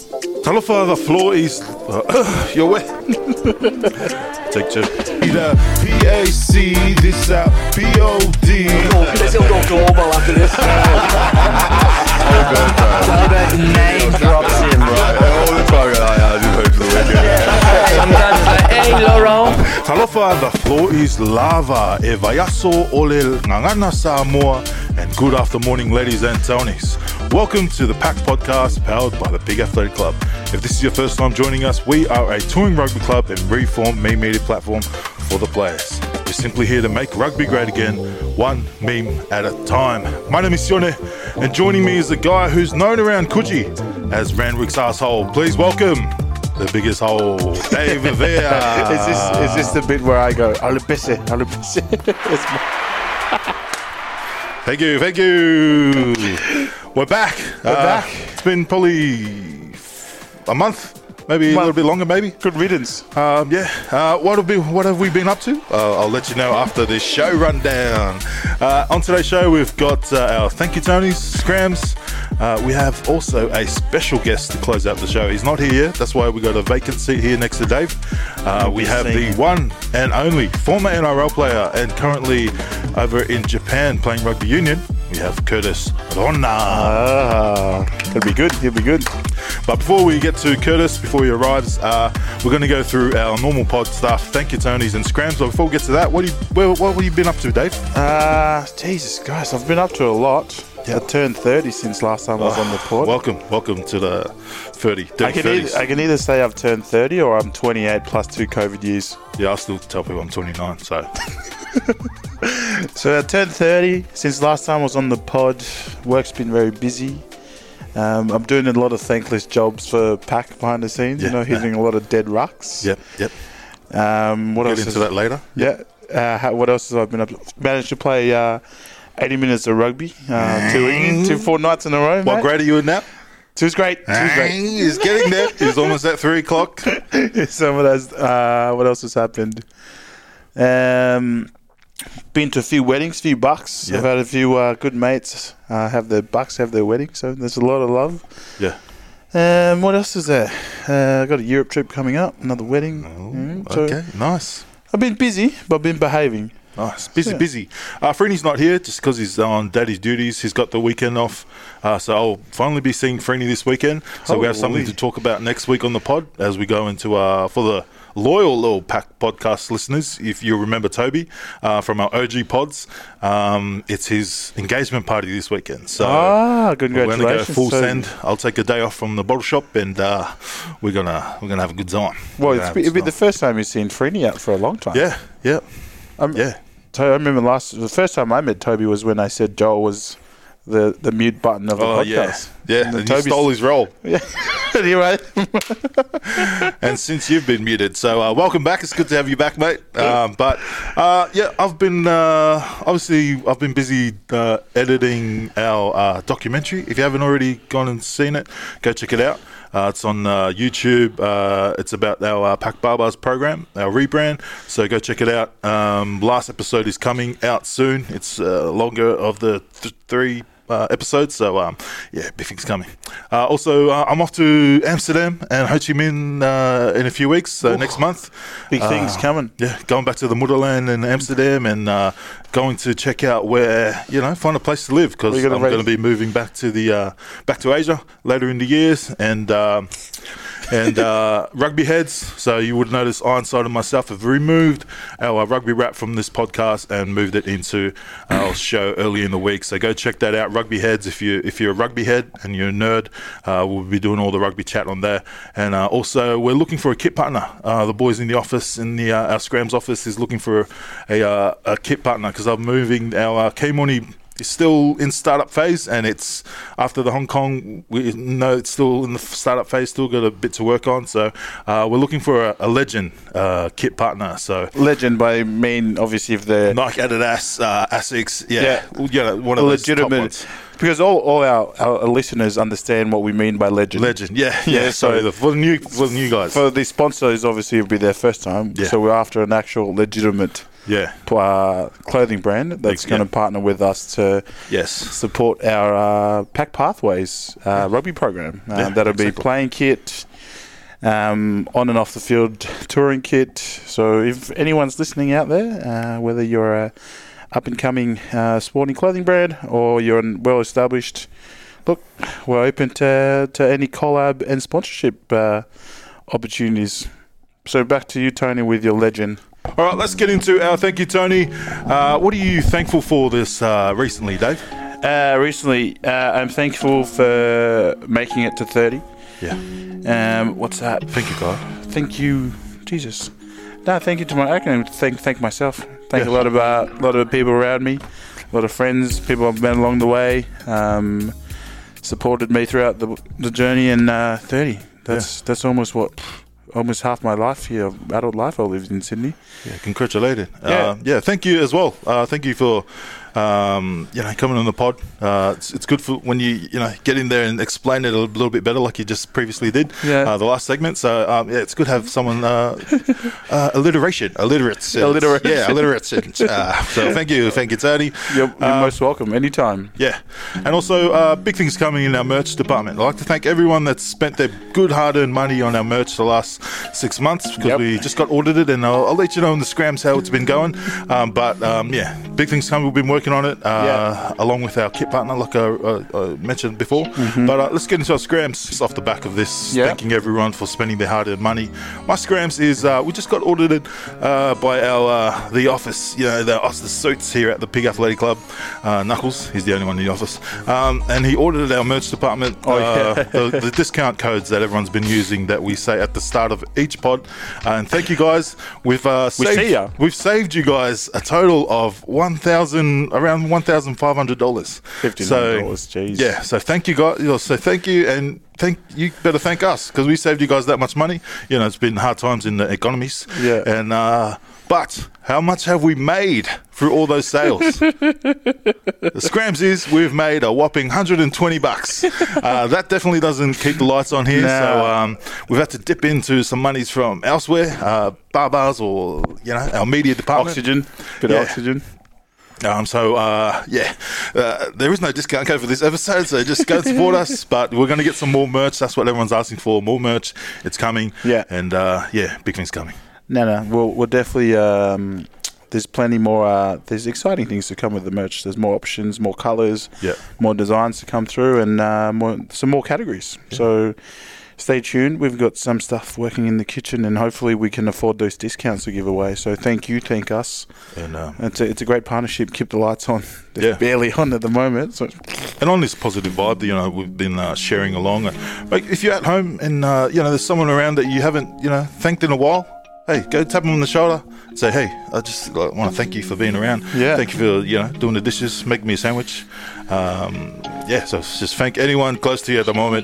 Talofa, the floor is... you're wet. Take two. Either PAC, this out, POD. There's a little doorbell after this. Name drops in, bro. All the time, I just hope for the weekend. Sometimes it's like, hey, Laurent. Talofa, the floor is lava. E vaiaso ole ngangana Samoa. And good after morning, ladies and Tonys. Welcome to the Pack Podcast, powered by the Big Athletic Club. If this is your first time joining us, we are a touring rugby club and reformed meme media platform for the players. We're simply here to make rugby great again, one meme at a time. My name is Sione, and joining me is the guy who's known around Coogee as Randwick's asshole. Please welcome the biggest hole, Dave Avea. Is this the bit where I go, Alubise? Thank you. We're back. It's been probably a month, maybe a little bit longer, maybe. Good riddance. What have we been up to? I'll let you know after this show rundown. On today's show, we've got our thank you Tonys, Scrams. We have also a special guest to close out the show. He's not here yet. That's why we got a vacant seat here next to Dave. We have the one and only former NRL player and currently over in Japan playing rugby union. We have Curtis Rona. He'll be good. But before we get to Curtis, before he arrives, we're going to go through our normal pod stuff. Thank you, Tonys and Scrams. But before we get to that, what have you been up to, Dave? Jesus Christ, I've been up to a lot. Yep. I turned 30 since last time I was on the pod. Welcome to the 30s. I can either say I've turned 30 or I'm 28 plus 2 COVID years. Yeah, I still tell people I'm 29, so... So I turned 30 since last time I was on the pod. Work's been very busy. I'm doing a lot of thankless jobs for Pack behind the scenes, hitting a lot of dead rucks. Yep. What else? Get into that later. Yeah. What else have I been up to? Managed to play 80 minutes of rugby, 4 nights in a row. What grade are you in now? Two's great. He's getting there. He's almost at 3 o'clock. Some of those. What else has happened? Been to a few weddings, few bucks. Yep. I've had a few good mates have their wedding, so there's a lot of love. Yeah. What else is there? I got a Europe trip coming up, another wedding. Okay, nice. I've been busy, but I've been behaving. Nice. Busy. Freeney's not here just because he's on daddy's duties. He's got the weekend off. So I'll finally be seeing Freeney this weekend. So we have something to talk about next week on the pod as we go into for the loyal little Pack podcast listeners. If you remember Toby from our OG pods, it's his engagement party this weekend. So congratulations. we're going to go full send. I'll take a day off from the bottle shop and we're gonna have a good time. Well, it'll be the first time you've seen Freeney out for a long time. Yeah. I remember the first time I met Toby was when I said Joel was the mute button of the podcast. Yeah. And you stole his role. Yeah, anyway. And since you've been muted, so welcome back. It's good to have you back, mate. I've been I've been busy editing our documentary. If you haven't already gone and seen it, go check it out. It's on YouTube. It's about our Pack Barbars program, our rebrand. So go check it out. Last episode is coming out soon. It's longer of the 3 episodes. So, big things coming. Also, I'm off to Amsterdam and Ho Chi Minh in a few weeks, so next month. Big things coming. Yeah, going back to the motherland in Amsterdam and going to check out where, find a place to live because I'm going to be moving back to back to Asia later in the years and rugby heads. So you would notice Ironside and myself have removed our rugby wrap from this podcast and moved it into our show early in the week. So go check that out, Rugby Heads. If you're a rugby head and you're a nerd, we'll be doing all the rugby chat on there. And also we're looking for a kit partner. The boys in the office, our Scrams office, is looking for a kit partner because I'm moving our K-Money. It's still in startup phase, and it's after the Hong Kong. We know it's still in the startup phase. Still got a bit to work on. So we're looking for a legend kit partner. So legend by obviously if they're Nike, Adidas, Asics, one of those legitimate top ones. Because all our listeners understand what we mean by legend. Yeah. So for the new guys, for the sponsors, obviously it'll be their first time. Yeah. So we're after an actual legitimate clothing brand that's going to partner with us to support our Pack Pathways rugby program. That'll be playing kit, on and off the field touring kit. So if anyone's listening out there, whether you're a up-and-coming sporting clothing brand or you're well-established, look, we're open to any collab and sponsorship opportunities. So back to you, Tony, with your legend. All right, let's get into our thank you, Tony. What are you thankful for this recently, Dave? Recently, I'm thankful for making it to 30. Yeah. What's that? Thank you, God. Thank you, Jesus. No, thank you to my. I can thank myself. Thank a lot of people around me, a lot of friends, people I've met along the way, supported me throughout the journey. And 30. That's almost half my life here, adult life I lived in Sydney. Yeah, congratulated. Thank you as well. Thank you for coming on the pod. It's good for when you get in there and explain it a little bit better, like you just previously did. The last segment. So it's good to have someone alliteration. So thank you, Tony. You're most welcome anytime. Yeah, and also big things coming in our merch department. I'd like to thank everyone that's spent their good hard-earned money on our merch the last 6 months, because we just got audited, and I'll let you know in the scrams how it's been going. But big things coming. We've been working on it along with our kit partner, like I mentioned before. But let's get into our scrams off the back of this. Thanking everyone for spending their hard-earned money. My scrams is we just got audited by our the office, the suits here at the Pig Athletic Club. Knuckles, he's the only one in the office, and he audited our merch department. The discount codes that everyone's been using that we say at the start of each pod. And thank you guys. We've saved you guys a total of around $1,500. $1,500, jeez. Yeah, so thank you guys. So thank you, and you better thank us, because we saved you guys that much money. It's been hard times in the economies. Yeah. And but how much have we made through all those sales? The scrams is we've made a whopping $120. That definitely doesn't keep the lights on here. No. So we've had to dip into some monies from elsewhere, bars or our media department. Oxygen, bit of oxygen. There is no discount code for this episode, so just go support us. But we're going to get some more merch. That's what everyone's asking for. More merch. It's coming. Yeah. And big things coming. No. We'll definitely. There's plenty more. There's exciting things to come with the merch. There's more options, more colours, more designs to come through, and some more categories. Yeah. So stay tuned. We've got some stuff working in the kitchen, and hopefully we can afford those discounts to give away. So thank us. And it's a great partnership. Keep the lights on. They're barely on at the moment. So. And on this positive vibe, we've been sharing along. Like if you're at home and there's someone around that you haven't thanked in a while, hey, go tap them on the shoulder and say, hey, I just want to thank you for being around. Yeah. Thank you for doing the dishes, making me a sandwich. So just thank anyone close to you at the moment.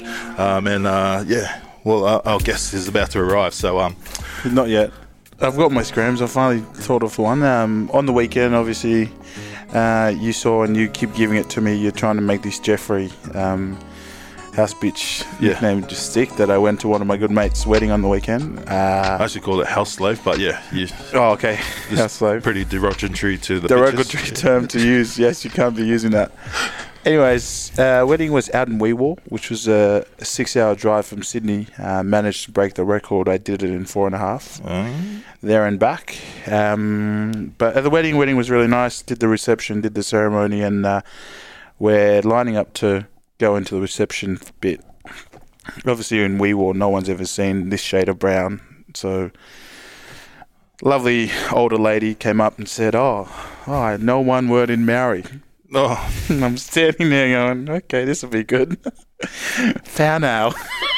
Our guest is about to arrive, so not yet. I've got my scrams. I finally thought of one. On the weekend, obviously, you saw, and you keep giving it to me. You're trying to make this Jeffrey house bitch nickname just stick. That I went to one of my good mates' wedding on the weekend. I actually call it house slave, but okay, house slave. Pretty derogatory to the derogatory term to use. Yes, you can't be using that. Anyways, wedding was out in Weewar, which was a 6-hour drive from Sydney. Managed to break the record. I did it in 4.5 there and back. But at the wedding was really nice. Did the reception, did the ceremony, and we're lining up to go into the reception bit. Obviously in Weewar, no one's ever seen this shade of brown. So lovely older lady came up and said, oh, I know one word in Maori. Oh, I'm standing there going, okay, this will be good. Whānau.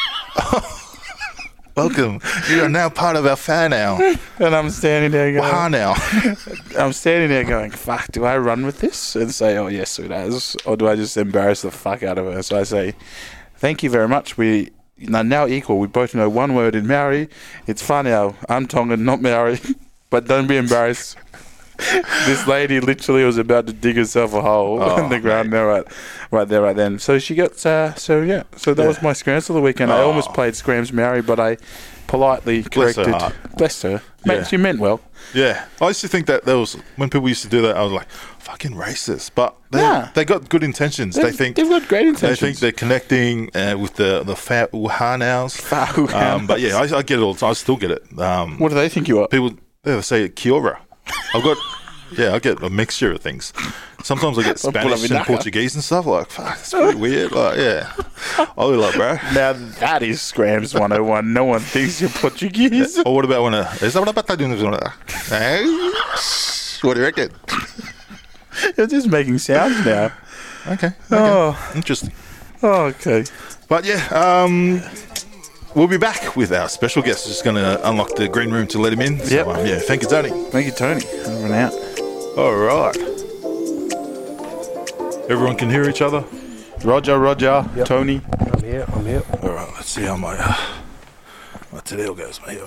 Welcome. You are now part of our whānau. And I'm standing there going, whānau. I'm standing there going, fuck, do I run with this and say, oh, yes, it has? Or do I just embarrass the fuck out of her? So I say, thank you very much. We are now equal. We both know one word in Maori. It's whānau. I'm Tongan, not Maori. But don't be embarrassed. This lady literally was about to dig herself a hole in the ground there, right then. So she got, so that was my scrams for the weekend. I almost played scrams Maori, but I politely corrected. Bless her. She meant well. Yeah, I used to think that there was when people used to do that, I was like, "Fucking racist," but Nah. they got good intentions. They think they've got great they intentions. think they're connecting with the fat Wuhanaus. But yeah, I get it all the time. I still get it. What do they think you are? People they say Kia ora. I've got I get a mixture of things. Sometimes I get Spanish and Portuguese and stuff. Like, fuck, that's pretty weird. Like, yeah, I was like, bro. Now that is Scrams 101. No one thinks you're Portuguese. Or what about when is that what about doing? What do you reckon? You're just making sounds now. Okay. Oh, Interesting. okay. But yeah, we'll be back with our special guest. Just going to unlock the green room to let him in. So, Yep. yeah, thank you, Tony. Thank you, Tony. Over and out. All right. Everyone can hear each other. Roger, Yep. Tony. I'm here. All right, let's see how my Tadeo goes, mate.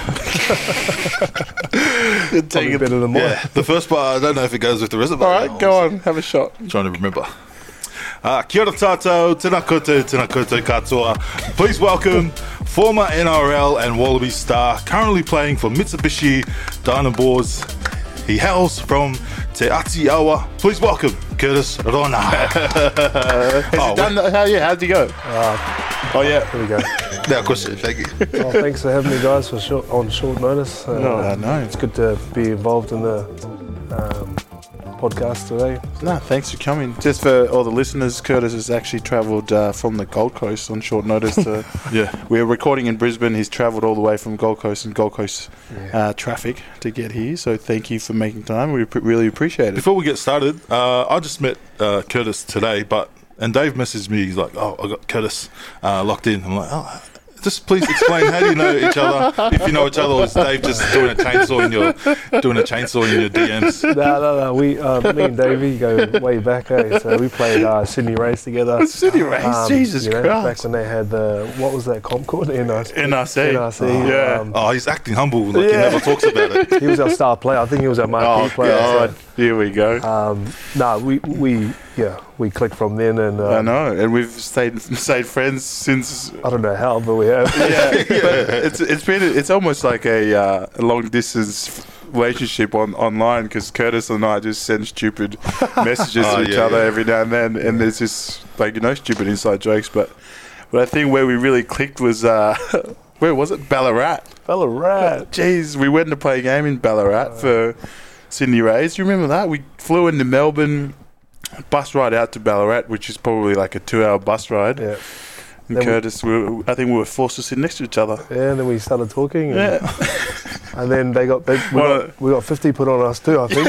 Probably better than mine. Yeah, the first part, I don't know if it goes with the rest of it. All right, go on. Have a shot. I'm trying to remember. Kia ora tātou, tēnā koutou katoa. Please welcome former NRL and Wallaby star, currently playing for Mitsubishi Dynaboars. He hails from Te Atiawa. Please welcome Curtis Rona. How'd you go? Oh yeah, here we go. No question, thank you. Well, thanks for having me, guys, on short notice. No. It's good to be involved in the podcast today. No, thanks for coming. Just for all the listeners, Curtis has actually travelled from the Gold Coast on short notice to. Yeah. We're recording in Brisbane. He's travelled all the way from Gold Coast and Gold Coast traffic to get here. So thank you for making time. We really appreciate it. Before we get started, I just met Curtis today, and Dave messaged me. He's like, "Oh, I got Curtis locked in." I'm like, "Oh, just please explain how do you know each other? If you know each other, or is Dave just doing a chainsaw in your DMs?" No. We, me and Davey go way back. So we played Sydney Race together. Sydney Race, Jesus Christ! Back when they had what was that comp called? NRC. Yeah. Oh, he's acting humble, like he never talks about it. He was our star player. I think he was our marquee player. God. Here we go. We clicked from then, and I know, and we've stayed friends since. I don't know how, but we have. But it's almost like a long distance relationship online, because Curtis and I just send stupid messages to each other every now and then, and there's just stupid inside jokes. But I think where we really clicked was where was it? Ballarat. Jeez, we went to play a game in Ballarat for Sydney Rays. Do you remember that? We flew into Melbourne. Bus ride out to Ballarat, which is probably like a 2-hour bus ride. Yeah. And Curtis, I think we were forced to sit next to each other. Yeah, and then we started talking. And, and then we got 50 put on us too, I think.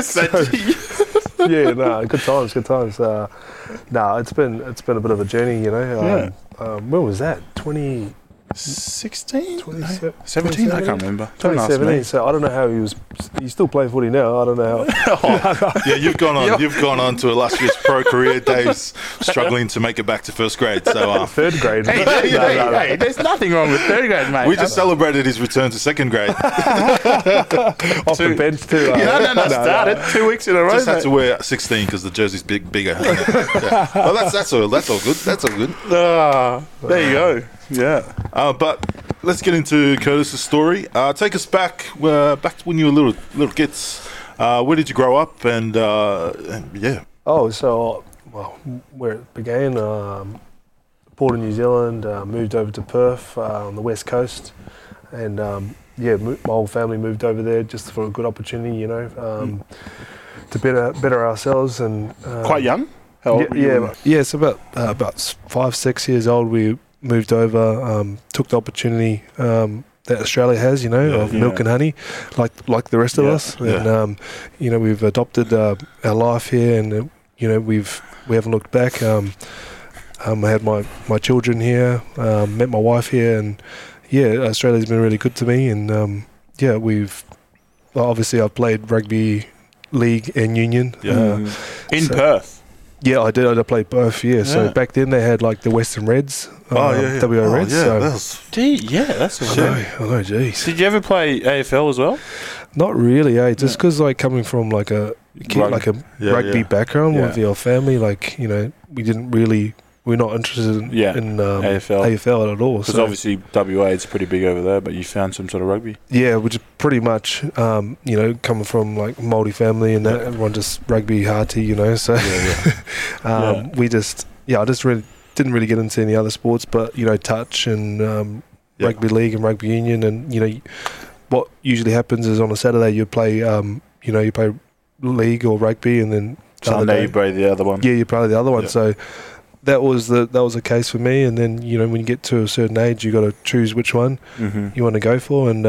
Good times. It's been a bit of a journey, you know. When was that? 2016? 17? I can't remember. 2017. So I don't know how he's still playing footy now. I don't know how. Yeah, you've gone on to illustrious pro career. Dave's struggling to make it back to first grade. So third grade. Hey, there's nothing wrong with third grade, mate. We just celebrated his return to second grade. Off the bench too. Started 2 weeks in a row. Just had to wear 16 because the jersey's bigger. Yeah. Well, that's all good. That's all good. There you go. Yeah. But let's get into Curtis's story. Take us back to when you were little kids. Where did you grow up? And yeah. Where it began, born in New Zealand, moved over to Perth on the west coast, and my whole family moved over there just for a good opportunity, you know, to better ourselves. And quite young. How old were you? Yeah. So about 5-6 years old, we moved over, took the opportunity that Australia has, you know, of milk and honey, like the rest of us. And we've adopted our life here, and we haven't looked back. I had my children here, met my wife here, and Australia's been really good to me. And I've played rugby league and union in Perth. Yeah, I did. I played both. Yeah. So back then they had like the Western Reds, WA Reds. Yeah, that's a shame. I know, geez. Did you ever play AFL as well? Not really, just because coming from like a rugby background with your family, we didn't really Yeah. not interested in AFL. AFL at all. Because So obviously WA is pretty big over there, but you found some sort of rugby. yeah, which is pretty much coming from like Māori family and that everyone just rugby hearty, So we just I just really didn't really get into any other sports, but touch and rugby league and rugby union, and what usually happens is on a Saturday you play you play league or rugby, and then Sunday you play the other one. Yeah, you play the other one. Yeah. So that was the case for me. And then when you get to a certain age, you got to choose which one you want to go for. And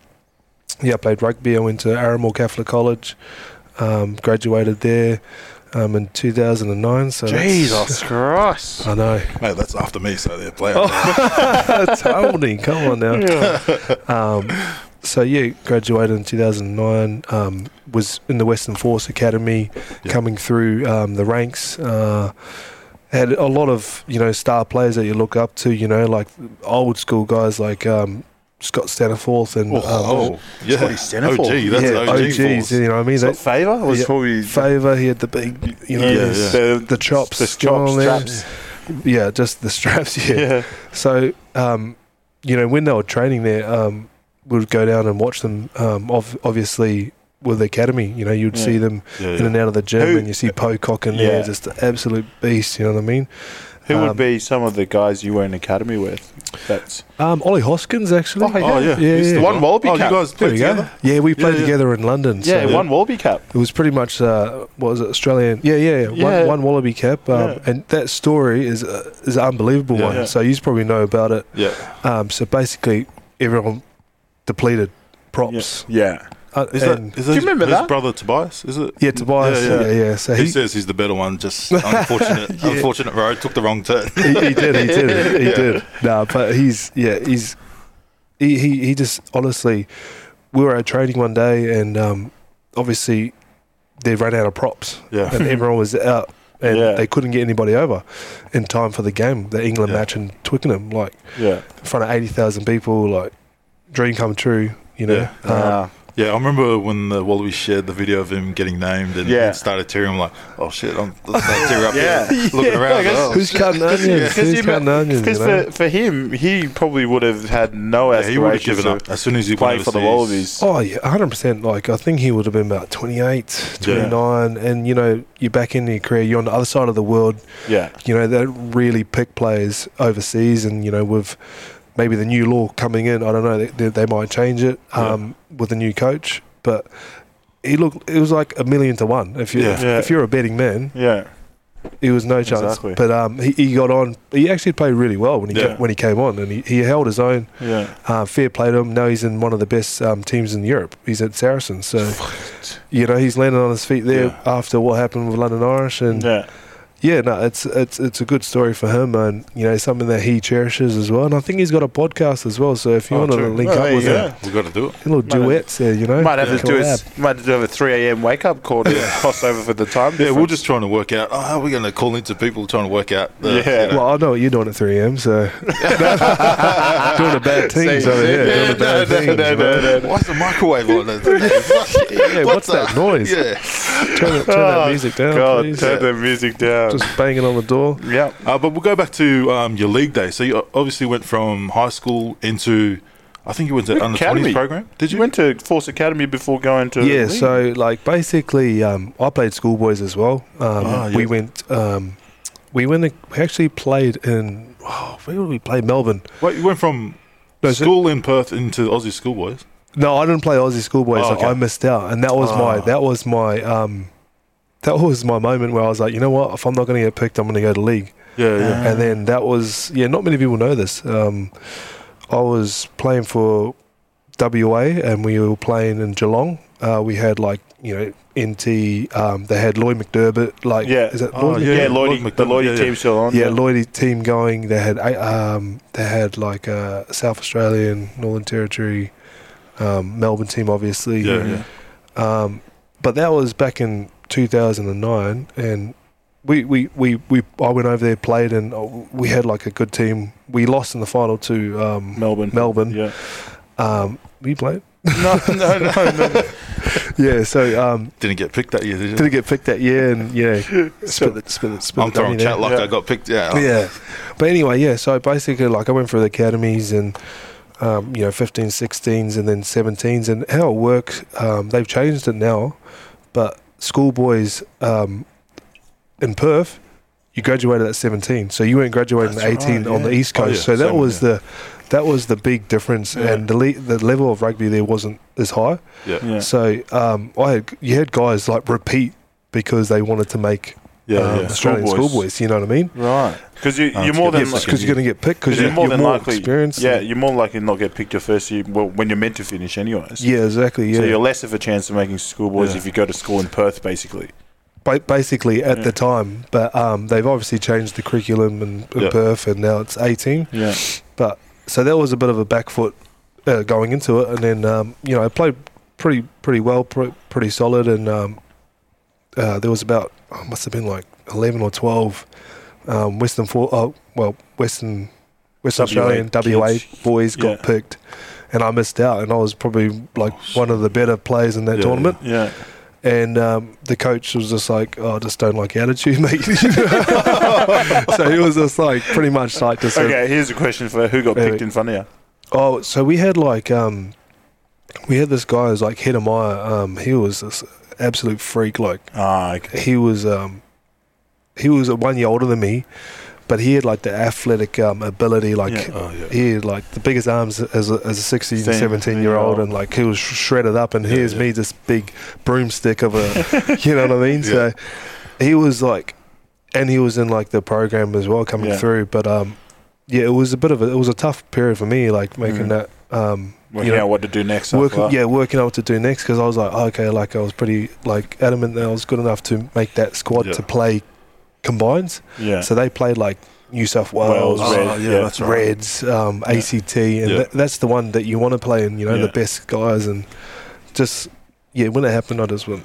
I played rugby. I went to Aramore Catholic College, graduated there in 2009. So Jesus Christ! I know. Mate, that's after me, so they're playing. Tony, come on now. So graduated in 2009. Was in the Western Force Academy, coming through the ranks. Had a lot of star players that you look up to. Like old school guys like Scott Staniforth and Scotty Staniforth. OG, that's an OG OGs. force. You know what I mean? Scott Favour was probably Favour. He had the big, the chops, the straps. Yeah, just the straps. Yeah. So, when they were training there, we'd go down and watch them. Obviously, with the academy, you'd see them in and out of the gym, and you see Pocock in there, just an absolute beast. You know what I mean? Who would be some of the guys you were in academy with? That's Ollie Hoskins, actually. He's the one Wallaby Oh, cap. you guys played together? Yeah, we played together in London. Yeah, so one Wallaby cap. it was pretty much what was it, Australian? Yeah. One Wallaby cap, and that story is an unbelievable one. Yeah. So you probably know about it. Yeah. So basically, everyone depleted props. Yeah. Is that his remember that? brother Tobias? Is it? Yeah, Tobias. Yeah. So he says he's the better one. Just unfortunate road. Took the wrong turn. he did. No, but he just honestly, we were at training one day, and obviously they ran out of props. Yeah. And everyone was out, and they couldn't get anybody over in time for the game, the England match in Twickenham, in front of 80,000 people, dream come true. Yeah, I remember when the Wallabies shared the video of him getting named and he started tearing. I'm like, oh shit, I'm starting to tear up here, looking around. Who's cutting onions? Because for him, he probably would have had no aspirations. He would have given up as soon as he played went for the overseas. Wallabies. Oh yeah, 100%. I think he would have been about 28, 29, and you're back in your career. You're on the other side of the world. Yeah, they don't really pick players overseas, and with maybe the new law coming in, I don't know. They might change it with a new coach, but it was like 1,000,000 to 1. If you're a betting man, it was no chance. Exactly. But he got on. He actually played really well when he came on, and he held his own. Fair play to him. Now he's in one of the best teams in Europe. He's at Saracens, so he's landed on his feet there after what happened with London Irish, and it's a good story for him, and something that he cherishes as well. And I think he's got a podcast as well. So if you want to link up with him, we've got to do it. Little duets there, Might have to do a 3 a.m. wake up call to cross over for the time. Yeah, we're just trying to work out. How are we going to call into people trying to work out? Well, I know what you're doing at 3 a.m. So doing a bad teams over here. Doing a bad teams. Why's the microwave on? What's that noise? Yeah. Turn that music down, please. Turn the music down. Just banging on the door. Yeah. But we'll go back to your league days. So you obviously went from high school into, I think you went to under-20s program. Did you? You went to Force Academy before going to Yeah, league? so basically I played schoolboys as well. We actually played in, where did we play? Melbourne. Wait, you went from school in Perth into Aussie schoolboys? No, I didn't play Aussie schoolboys. Oh, okay. I missed out, and that was my moment where I was like, you know what? If I'm not going to get picked, I'm going to go to league. Yeah. And then that was not many people know this. I was playing for WA, and we were playing in Geelong. We had NT. They had Lloyd McDermott. Is that Lloyd? Lloydie. The Lloydie team still on. Yeah, Lloydie team going. They had South Australian, Northern Territory, Melbourne team, obviously. But that was back in 2009, and I went over there, played, and we had a good team. We lost in the final to Melbourne. Yeah. We played. No. Yeah, so Didn't get picked that year, did you? didn't get picked that year, and spit I'm the throwing dummy there. chat like I got picked. Yeah, but anyway, yeah. So basically, like I went through the academies and 15s, 16s, and then 17s, and how it works. They've changed it now, but schoolboys in Perth, you graduated at 17, so you weren't graduating at 18 on the East Coast. So that was the big difference, and the level of rugby there wasn't as high. Yeah. So you had guys like repeat because they wanted to make Australian schoolboys. You know what I mean? Right. Because you're more than because you're going to get picked because you're more than more likely experienced. Yeah, you're more likely to not get picked your first year. Well, when you're meant to finish, anyways. Yeah, exactly. Yeah. So you're less of a chance of making schoolboys if you go to school in Perth, basically. Basically at the time, but they've obviously changed the curriculum in Perth, and now it's 18. Yeah. But so that was a bit of a back foot going into it, and then I played pretty well, pretty solid, and there was about must have been like 11 or 12 Western Australian WA boys got picked, and I missed out, and I was probably like one of the better players in that tournament. Yeah. And the coach was just like, "Oh, I just don't like your attitude, mate." So he was just like, pretty much like this. Okay, here's a question for who got picked in front of you. Oh, so we had like we had this guy who's like Hedemeier. He was this absolute freak. Like, okay. he was 1 year older than me, but he had like the athletic ability. Like he had like the biggest arms as a 16, 17-year-old, and like he was shredded up. And here's me, this big broomstick of a, you know what I mean? So he was like, and he was in like the program as well coming through. But it was it was a tough period for me, like making that. Working out what to do next. Working out what to do next, because I was like, I was pretty like adamant that I was good enough to make that squad to play combines. Yeah. So they played like New South Wales, Reds, ACT, and that's the one that you want to play in, the best guys. And just, when it happened, I just went,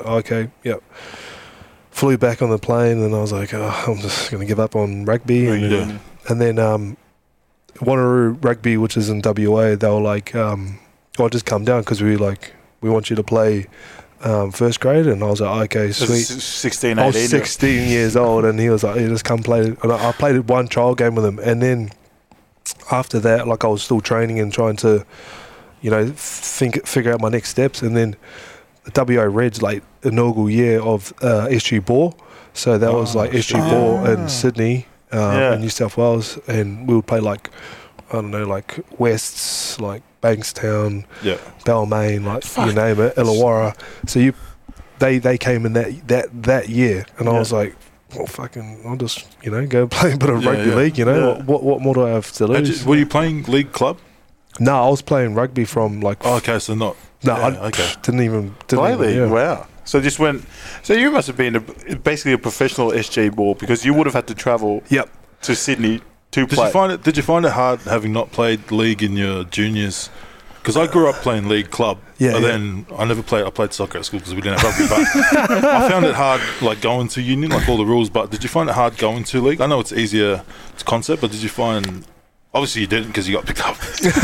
flew back on the plane, and I was like, I'm just going to give up on rugby. And then Wanneroo Rugby, which is in WA, they were like, just come down because we want you to play first grade. And I was like, okay, sweet. 16, 18. I was 16 years old, and he was like, just come play. And I played one trial game with him, and then after that, like I was still training and trying to, figure out my next steps. And then the WA Reds, like inaugural year of SG Ball, so that was like SG Ball in Sydney. In New South Wales, and we would play like like Wests, like Bankstown, Balmain, like you name it, Illawarra. So they came in that year, and I was like, well, fucking, I'll just go play a bit of rugby league. What more do I have to lose? Were you playing league club? No, I was playing rugby from like. Oh, okay, so not. No, I didn't even play league. Yeah. Wow. So just went. So you must have been basically a professional SG Ball, because you would have had to travel. To Sydney to play. Did you find it hard having not played league in your juniors? Because I grew up playing league club, then I never played. I played soccer at school because we didn't have rugby. But I found it hard, like going to union, like all the rules. But did you find it hard going to league? I know it's easier concept, but did you find? Obviously, you didn't because you got picked up.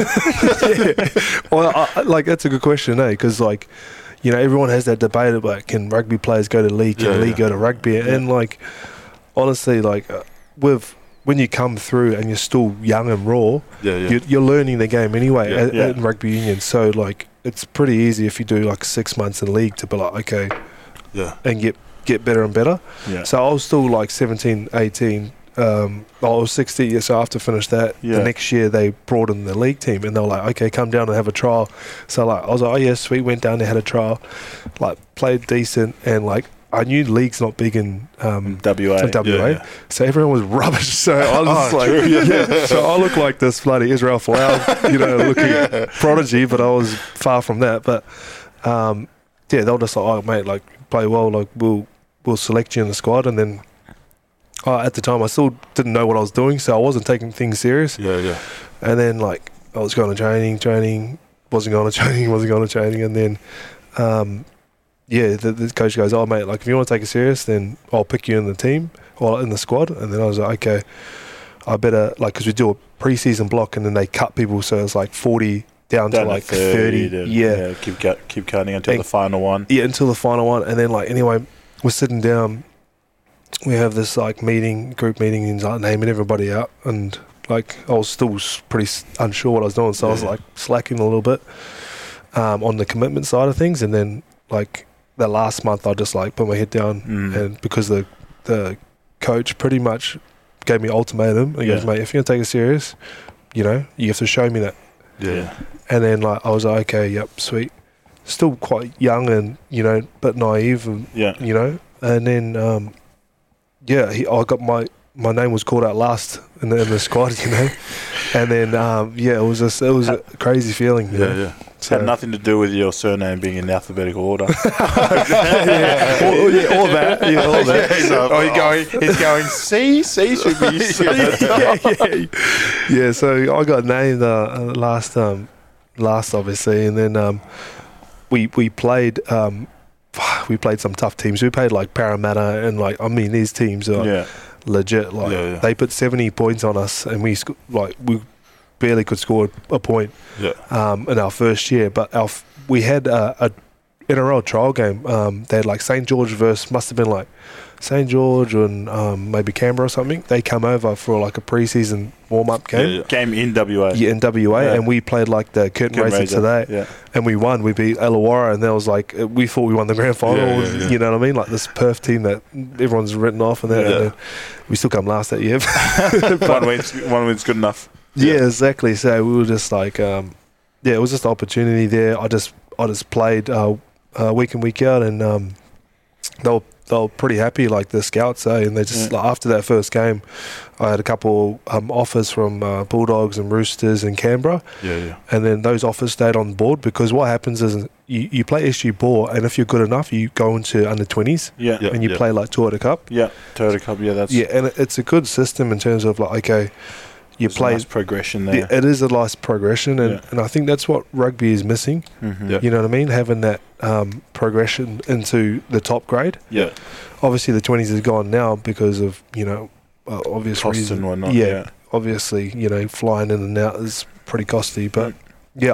Well, that's a good question, Because everyone has that debate about can rugby players go to league, can league go to rugby, and honestly, when you come through and you're still young and raw, you're learning the game anyway at rugby union. So it's pretty easy if you do like 6 months in league to be like, okay, and get better and better. Yeah. So I was still like 17, 18. I was 16, so after I finished that, the next year they brought in the league team, and they were like, okay, come down and have a trial. So I was like, oh yeah, sweet. Went down there, had a trial, played decent, and I knew the league's not big in WA. So everyone was rubbish. So I was So I look like this bloody Israel Folau, looking prodigy, but I was far from that. But they were just like, oh mate, play well, we'll select you in the squad. And then at the time I still didn't know what I was doing, so I wasn't taking things serious. And then I was going to training, wasn't going to training, and then the coach goes, oh mate, if you want to take it serious, then I'll pick you in the team or in the squad. And then I was like, okay, I better, because we do a pre-season block, and then they cut people, so it's like 40 down to like 30. Yeah. Keep cutting until the final one. Yeah, until the final one. And then, like, anyway, we're sitting down. We have this, like, group meeting, and like naming everybody out. And, like, I was still pretty unsure what I was doing. So I was, like, slacking a little bit on the commitment side of things. And then, like, the last month, I just, like, put my head down. And because the coach pretty much gave me an ultimatum. He goes, mate, if you're going to take it serious, you know, you have to show me that. Yeah. And then, like, I was like, okay, yep, sweet. Still quite young and, you know, but naive, and, you know. And then, I got my name was called out last in the squad, you know. And then, it was a crazy feeling. You know? Yeah. So, had nothing to do with your surname being in alphabetical order. all that. Yeah, all that. He's going, C should be C. Yeah, so I got named last, obviously. And then we played some tough teams. We played, like, Parramatta, and, like, I mean, these teams are legit. Like, they put 70 points on us, and we barely could score a point in our first year. But we had a NRL trial game. They had, like, St. George must have been like St. George and maybe Canberra or something. They come over for, like, a pre-season warm-up game. Game in WA. Yeah, in WA, and we played, like, the curtain raiser today, and we won. We beat Illawarra, and that was like, we thought we won the grand final. You know what I mean? Like, this Perth team that everyone's written off, and that, and then we still come last that year. One win's good enough. Yeah, exactly. So we were just like, it was just an opportunity there. I just played week in, week out, and they were pretty happy, like the scouts, and they just like, after that first game, I had a couple offers from Bulldogs and Roosters in Canberra, and then those offers stayed on board, because what happens is you play SG ball, and if you're good enough, you go into under 20s, and you play like Toyota Cup, Toyota Cup, that's and it's a good system in terms of, like, okay, you play a nice progression there. It is a nice progression, and I think that's what rugby is missing. You know what I mean? Having that progression into the top grade. Obviously, the 20s is gone now because of, you know, obvious costs reasons. and whatnot. Obviously, you know, flying in and out is pretty costly. But I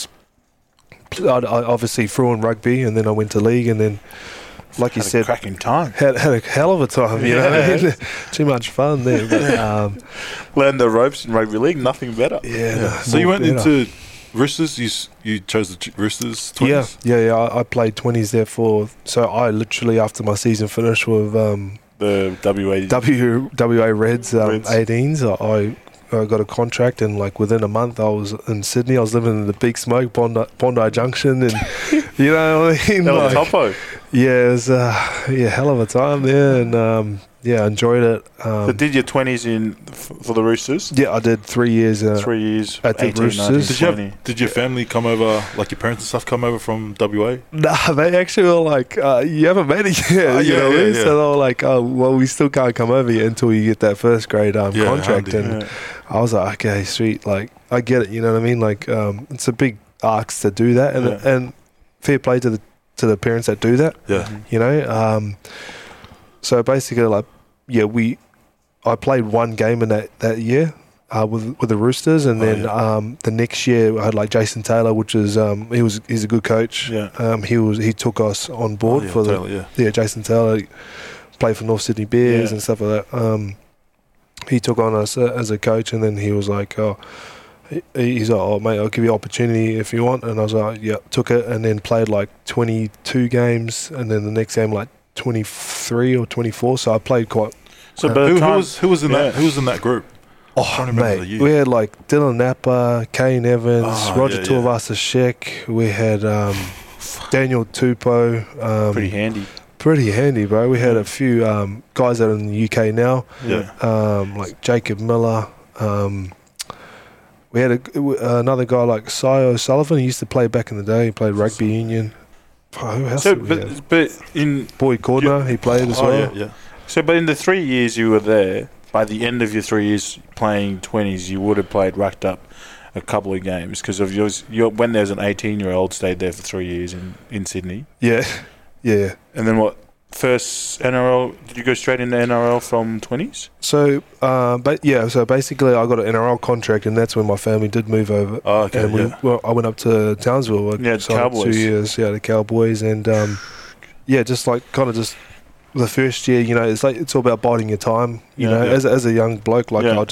obviously threw in rugby, and then I went to league, and then, like you said, cracking time. Had a hell of a time, you know what I mean? Too much fun there. But, learned the ropes in rugby league, nothing better. So you went into Roosters, you chose the Roosters 20s? Yeah, I played 20s there so I literally, after my season finished with the WA Reds 18s, I got a contract, and, like, within a month I was in Sydney. I was living in the Big Smoke, Bondi Junction, and you know what I mean? Like, Topo. Yeah, it was hell of a time there, and I enjoyed it. So did your 20s for the Roosters? Yeah, I did 3 years. 3 years at the 18, Roosters. 19, Did your family come over, like your parents and stuff, come over from WA? Nah, they actually were like, you haven't made it yet. You know what I mean? So they were like, oh, well, we still can't come over yet until you get that first grade contract. And I was like, okay, sweet. Like, I get it. You know what I mean? Like, it's a big ask to do that, and fair play to the parents that do that. You know. So basically, like, I played one game in that year with the Roosters, and then the next year I had, like, Jason Taylor, which is he's a good coach. He took us on board for Jason Taylor played for North Sydney Bears and stuff like that. He took on us as a coach, and then he was like, he's like, oh, mate, I'll give you opportunity if you want. And I was like, yeah, took it, and then played like 22 games, and then the next game like 23 or 24. So I played quite. So who was in that group? Oh, mate, we had like Dylan Napa, Kane Evans, Roger Tuivasa-Sheck. We had Daniel Tupou. Pretty handy, bro. We had a few guys that are in the UK now, like Jacob Miller. We had another guy like Cy O'Sullivan. He used to play back in the day. He played rugby union. Oh, who else? But in Boy Cordner, he played as well. So, but in the 3 years you were there, by the end of your 3 years playing 20s, you would have played racked up a couple of games because of when there's an 18-year-old stayed there for 3 years in Sydney. Yeah. And then what? first NRL? Did you go straight into NRL from 20s? So, so basically, I got an NRL contract, and that's when my family did move over. Oh, okay, And I went up to Townsville. Yeah, signed Cowboys. 2 years, the Cowboys, and just the first year, it's all about biding your time. As a young bloke, my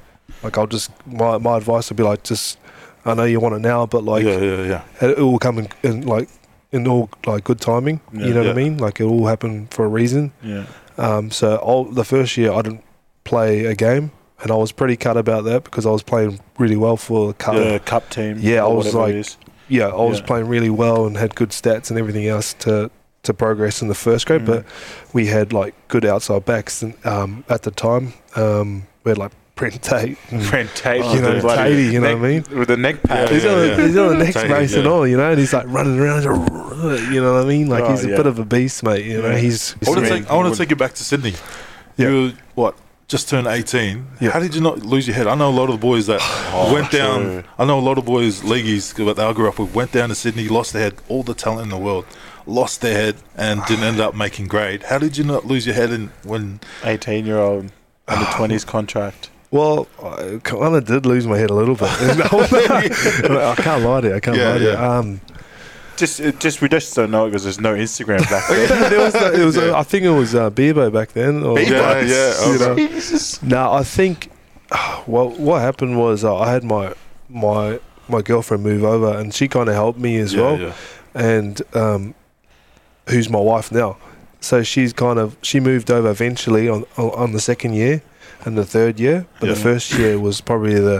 advice would be like, just, I know you want it now, but it will come in all good timing. Yeah. You know what I mean? Like, it all happened for a reason. Yeah. So the first year I didn't play a game, and I was pretty cut about that because I was playing really well for the cup. The cup team. Yeah, I was whatever it is. I was playing really well and had good stats and everything else to progress in the first grade. But we had like good outside backs at the time. We had like Brent Tate. Brent Tate. Tatey, you know what I mean? With the neck pad. He's on the next Tatey, race and all, and he's like running around, you know what I mean? Like, he's a bit of a beast, mate. He's. I want to take you back to Sydney. Yeah. You just turned 18. Yeah. How did you not lose your head? I know a lot of the boys that went down. true. I know a lot of boys, leagueies that I grew up with, went down to Sydney, lost their head. All the talent in the world, lost their head, and didn't end up making grade. How did you not lose your head when? 18-year-old under 20s contract. Well, I kind of did lose my head a little bit. I can't lie to you. We just don't know it because there's no Instagram back then. I think it was Beerbo back then. Or, No, I think. Well, what happened was I had my girlfriend move over, and she kind of helped me as well. Yeah. And who's my wife now? So she moved over eventually on the second year and the third year, but the first year was probably the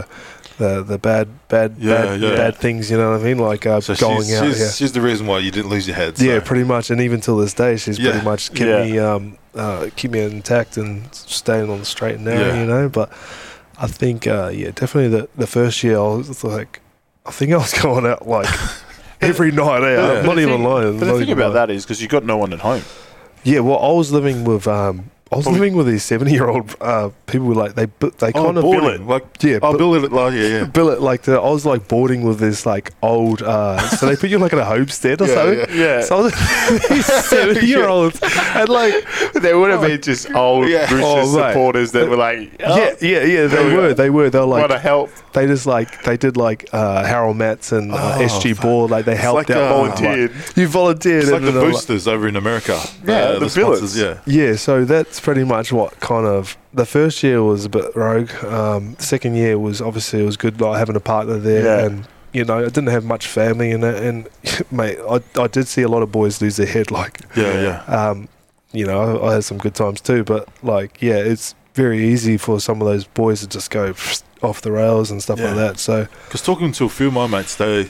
bad things, you know what I mean? Like So going she's the reason why you didn't lose your head. So. Yeah, pretty much, and even till this day, she's pretty much keep me intact and staying on the straight and narrow, But I think, definitely the first year, I was like, I think I was going out like every night out. Yeah. I'm not even lying. But the thing about that is because you got no one at home. Yeah, well, I was living with these 70-year-old people. Like they kind of bill it. Bill it. Bill it like I was like boarding with this like old. So they put you like in a homestead or something. Yeah. So I was these 70-year-olds, and like They would have been just old Roosters supporters that were like, They were like, want to help. They did like Harold Matts and SG Ball. Like they helped out. volunteered. You volunteered. It's like and the then boosters over in America. Yeah, the the sponsors. billets. Yeah, so that's pretty much what kind of the first year was a bit rogue. The second year was obviously it was good, like having a partner there, and I didn't have much family in it. And mate, I did see a lot of boys lose their head. Like, I had some good times too, but like, it's very easy for some of those boys to just go off the rails and stuff like that. So, because talking to a few of my mates, they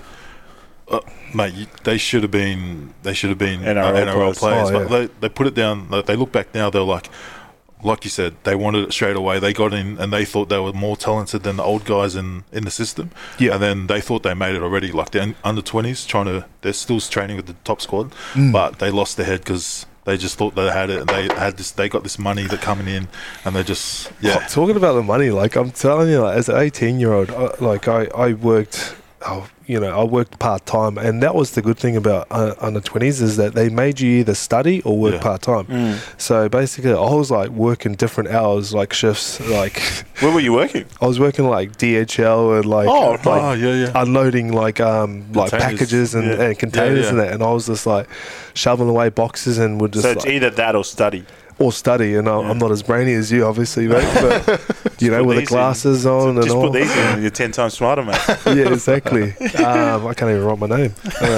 should have been NRL players, but they put it down. They look back now, they're like you said, they wanted it straight away. They got in and they thought they were more talented than the old guys in the system. Yeah. And then they thought they made it already. Like the under 20s, they're still training with the top squad, but they lost their head because they just thought they had it. And they got this money that coming in, and they just Talking about the money, like I'm telling you, like, as an 18-year-old, I worked. I worked part-time, and that was the good thing about under 20s is that they made you either study or work part-time. So basically I was like working different hours, like shifts. Like, where were you working? I was working like DHL and like unloading like packages and containers and that, and I was just like shoveling away boxes and would just so it's either that or study. And I'm not as brainy as you, obviously, mate. But with the glasses on and all. Just put these in, you're 10 times smarter, mate. Yeah, exactly. I can't even write my name.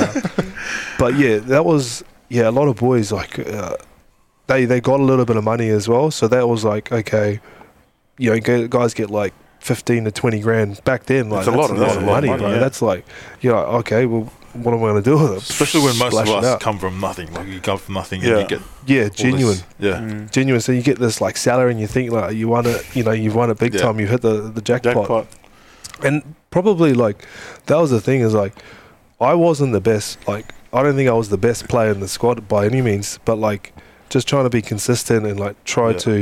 But that was a lot of boys like they got a little bit of money as well. So that was like, okay, guys get like 15 to 20 grand back then. Like, that's a lot of money. Bro. That's like, okay, well, what am I going to do with it? Especially when most of us come from nothing. Like you come from nothing and you get genuine. Genuine. So you get this like salary and you think like you won it. You've won it big time. You hit the jackpot. And probably like that was the thing is like I wasn't the best. Like I don't think I was the best player in the squad by any means. But like just trying to be consistent and like try to,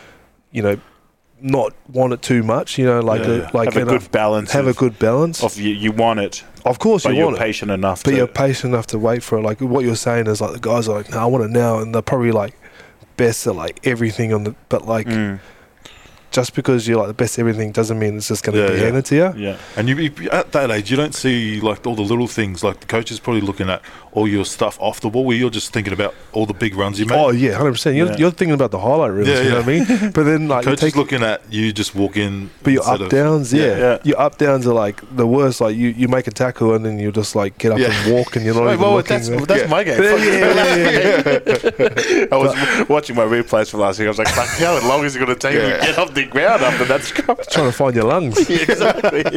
not want it too much. Have a good balance. Have a good balance. Of you want it. Of course, but you want it. But you're patient enough. But you're patient enough to wait for it. Like what you're saying is like the guys are like, no, I want it now, and they're probably like best at like everything but like just because you're like the best at everything doesn't mean it's just going to be handed to you. Yeah. And you at that age, you don't see like all the little things. Like the coach is probably looking at all your stuff off the ball, where you're just thinking about all the big runs you made. Oh yeah, 100%. You're thinking about the highlight reels. You know what I mean? But then like Coach is looking at you just walk in. But your up downs, Yeah. your up downs are like the worst. Like you make a tackle and then you just like get up and walk and you're not even looking. That's my game. I was watching my replays from last week. I was like, fuck, how long is it going to take me to get off the ground after that scrum? Trying to find your lungs. Exactly.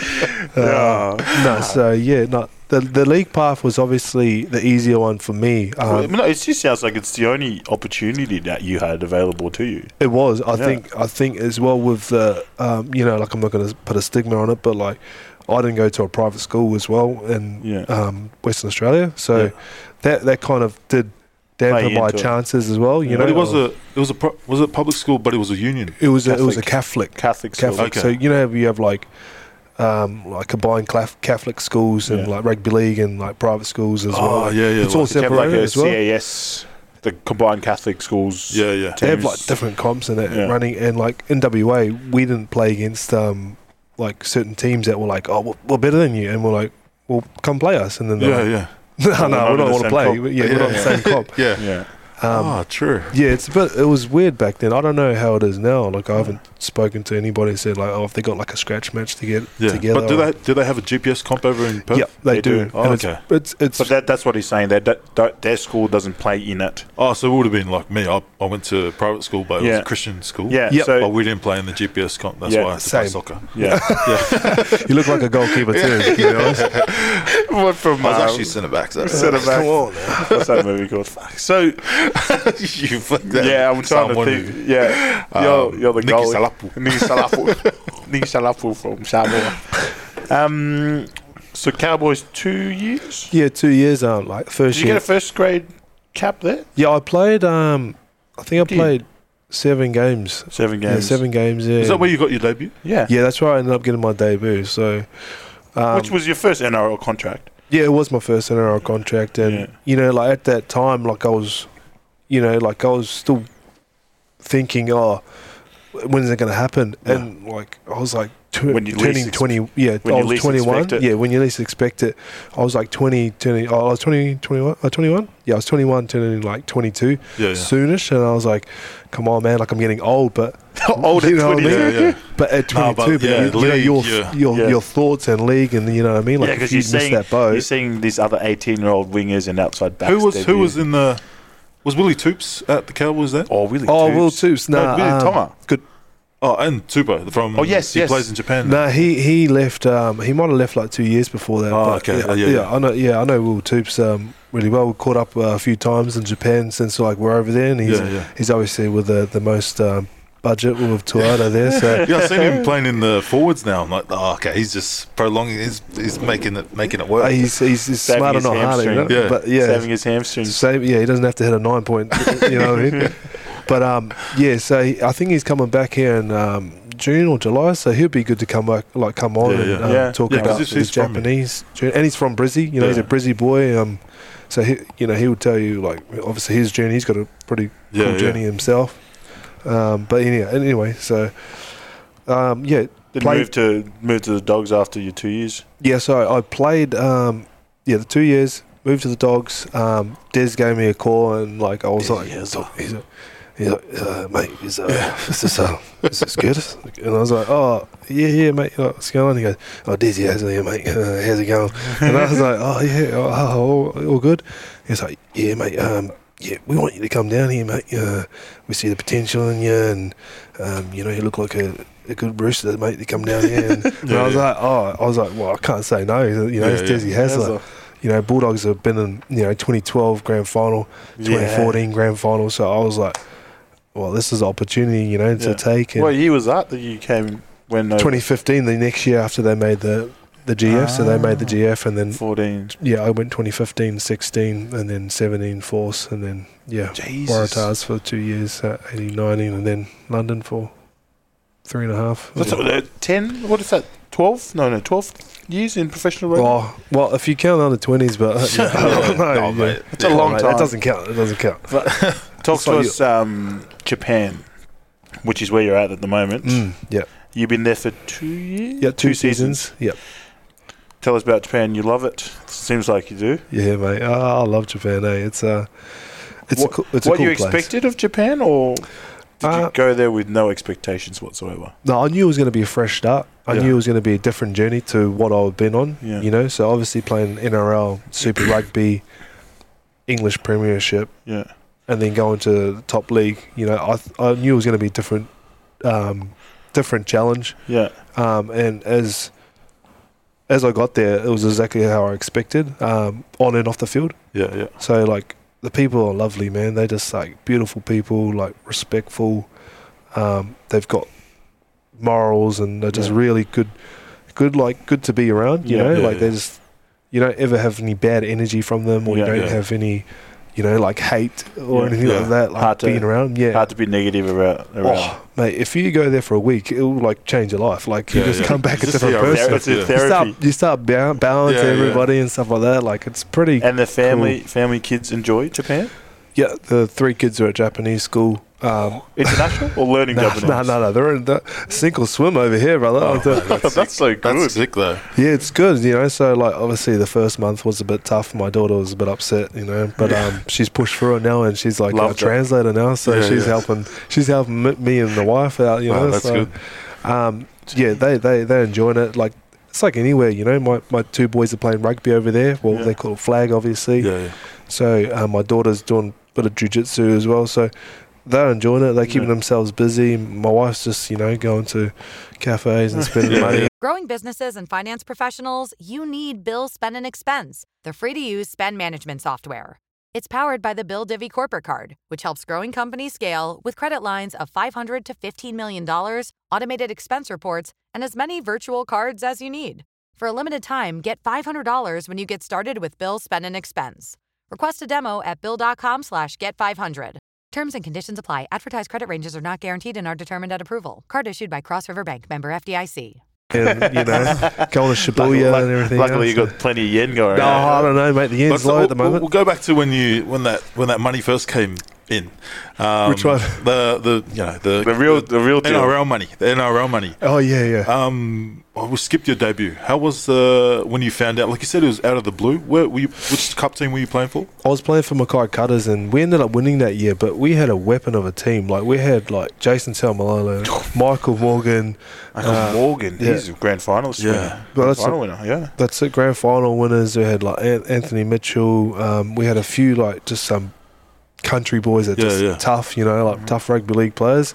The league path was obviously the easier one for me. No, it just sounds like it's the only opportunity that you had available to you. It was. I think as well with the like I'm not going to put a stigma on it, but like I didn't go to a private school as well in Western Australia, so that kind of did dampen my chances as well. You know, but was it public school, but it was a union. It was a Catholic school. Okay. So you have like combined Catholic schools and like rugby league and like private schools as well. It's all separated as well. CAS, the combined Catholic schools. They have like different comps in it running, and like in WA we didn't play against like certain teams that were like, oh, we're better than you, and we're like, well, come play us, and then no, we don't want to play. We're not the same comp. True. Yeah, it was weird back then. I don't know how it is now. Like I haven't spoken to anybody who said like, oh, if they got like a scratch match to get together. But do they have a GPS comp over in Perth? Yeah, they do. Oh, okay. But that's what he's saying. Their school doesn't play in it. Oh, so it would have been like me. I went to private school, but it was a Christian school. Yeah. But we didn't play in the GPS comp. That's why I had to play soccer. Yeah. You look like a goalkeeper too. To be honest. I was actually centre back. Come on. What's that movie called? So. You flick that. Yeah, I'm trying to think. Yeah, you're the goalie. Niki Salapu from Samoa. So Cowboys 2 years. Yeah, 2 years. Like first Did you year. get a first grade cap there? Yeah, I played. I think I played 7 games. 7 games. Yeah, 7 games. Yeah. Is that where you got your debut? Yeah. Yeah, that's where I ended up getting my debut. So, which was your first NRL contract? Yeah, it was my first NRL contract, and like at that time, like I was still thinking, oh, when is it going to happen? Yeah. And like I was like when you turning 20. Yeah, I was 21. Yeah, when you least expect it. I was like 20. I was 21. Yeah, I was 21, turning like 22 soonish, and I was like, come on, man, like I'm getting old, but old at 20. Yeah. But at 22, your thoughts and league, and you know what I mean. Like because you're seeing that boat, you're seeing these other 18-year-old wingers and outside backs. Who was in the? Was Willie Toops at the Cowboys then? Oh, Willie Toops. No, Willie Tonga. Good. Oh, and Tupa from. Oh, yes. He plays in Japan. No, he left. He might have left like 2 years before that. Oh, okay. I know. Yeah, I know Will Toops really well. We caught up a few times in Japan since like we're over there, and he's obviously with the most budget with Tuata there. So I've seen him playing in the forwards now. I'm like, oh, okay, he's just prolonging. He's making it work. He's smart and not hard, you know? Yeah. But saving his hamstrings. He doesn't have to hit a 9 point. You know what I mean? But so I think he's coming back here in June or July, so he'll be good to come on and talk about his Japanese. And he's from Brizzy, he's a Brizzy boy. So he will tell you like obviously his journey. He's got a pretty cool journey himself. But anyway, so Did move to the Dogs after your 2 years? Yeah, so I played the 2 years. Moved to the Dogs. Des gave me a call and like I was he's like, mate, is this good? And I was like, oh, yeah, mate, what's going on? He goes, oh, Desi, how's it, mate? How's it going? And I was like, oh, yeah, all good. He's like, yeah, mate, we want you to come down here, mate. We see the potential in you, and you look like a good rooster, mate, to come down here. And I was like, well, I can't say no. It's Desi Hasler. Bulldogs have been in 2012 grand final, 2014 grand final. So I was like, well, this is an opportunity, to take. And what year was that you came when? 2015, the next year after they made the GF. So they made the GF, and then 14. Yeah, I went 2015, 16, and then 17 Force, and then Waratahs for 2 years, 18, 19, and then London for 3.5. That's 10. What is that? 12? No, 12 years in professional rugby. Oh, well, if you count under 20s, but I don't know. Mate. It's a long time. It doesn't count. Talk It's to like us, Japan, which is where you're at the moment. Yeah. You've been there for 2 years? Yeah, two seasons. Yep. Tell us about Japan. You love it. Seems like you do. Yeah, mate. I love Japan. It's a cool What place. you expected of Japan, or did you go there with no expectations whatsoever? No, I knew it was going to be a fresh start. I Yeah. knew it was going to be a different journey to what I've been on. Yeah. You know, so obviously playing NRL, Super Rugby, English Premiership, Yeah. and then going to the top league. You know, I knew it was going to be a different challenge. Yeah. And as I got there, it was exactly how I expected, on and off the field. Yeah, yeah. So like the people are lovely, man. They're just like beautiful people, like respectful. They've got morals and they're just Yeah. really good to be around. You Yeah, know, yeah, like yeah. they just you don't ever have any bad energy from them, or Yeah, you don't yeah. have any, you know, like hate or Yeah, anything yeah. like that. Like Hard to- being around, yeah. Hard to be negative around. Oh, mate, if you go there for a week, it will like change your life. Like you Yeah, just yeah. come back a Just different see how person. It's a Yeah. You therapy. start bowing Yeah, to yeah. everybody and stuff like that. Like it's pretty. And the family kids enjoy Japan? Yeah, the 3 kids are at Japanese school. International or learning Japanese? No. They're in the sink or swim over here, brother. That's so good. That's sick, though. Yeah, it's good, you know. So, like, obviously, the first month was a bit tough. My daughter was a bit upset, you know, but she's pushed through it now, and she's like a Loved it. translator now. So Yeah, she's yeah. helping me and the wife out, you Oh, know. that's so, good. Yeah, they're enjoying it. Like it's like anywhere, you know. My 2 boys are playing rugby over there. Well, Yeah. they call it flag, obviously. Yeah, yeah. So my daughter's doing a bit of jiu-jitsu as well. So they're enjoying it. They're keeping Yeah. themselves busy. My wife's just, you know, going to cafes and spending Yeah, money. yeah. Growing businesses and finance professionals, you need Bill Spend and Expense, the free-to-use spend management software. It's powered by the Bill Divvy Corporate Card, which helps growing companies scale with credit lines of $500 to $15 million, automated expense reports, and as many virtual cards as you need. For a limited time, get $500 when you get started with Bill Spend and Expense. Request a demo at bill.com/get500. Terms and conditions apply. Advertised credit ranges are not guaranteed and are determined at approval. Card issued by Cross River Bank, member FDIC. And, you know, going to Shibuya and everything. Luckily, else. you got plenty of yen going No, around. I don't know, mate. The yen's low at the moment. We'll go back to when that money first came in. Which one? The real deal. NRL money. The NRL money. Oh, yeah. We skipped your debut. How was when you found out? Like you said, it was out of the blue. Where were you? Which cup team were you playing for? I was playing for Mackay Cutters, and we ended up winning that year. But we had a weapon of a team. Like we had like Jason Taumalolo, Michael Morgan. Morgan, yeah. he's a grand finalist. Yeah. winner. Well, Grand that's final winner. Yeah. That's it. Grand final winners. We had like Anthony Mitchell. We had a few like just some country boys that just tough, you know, like tough rugby league players.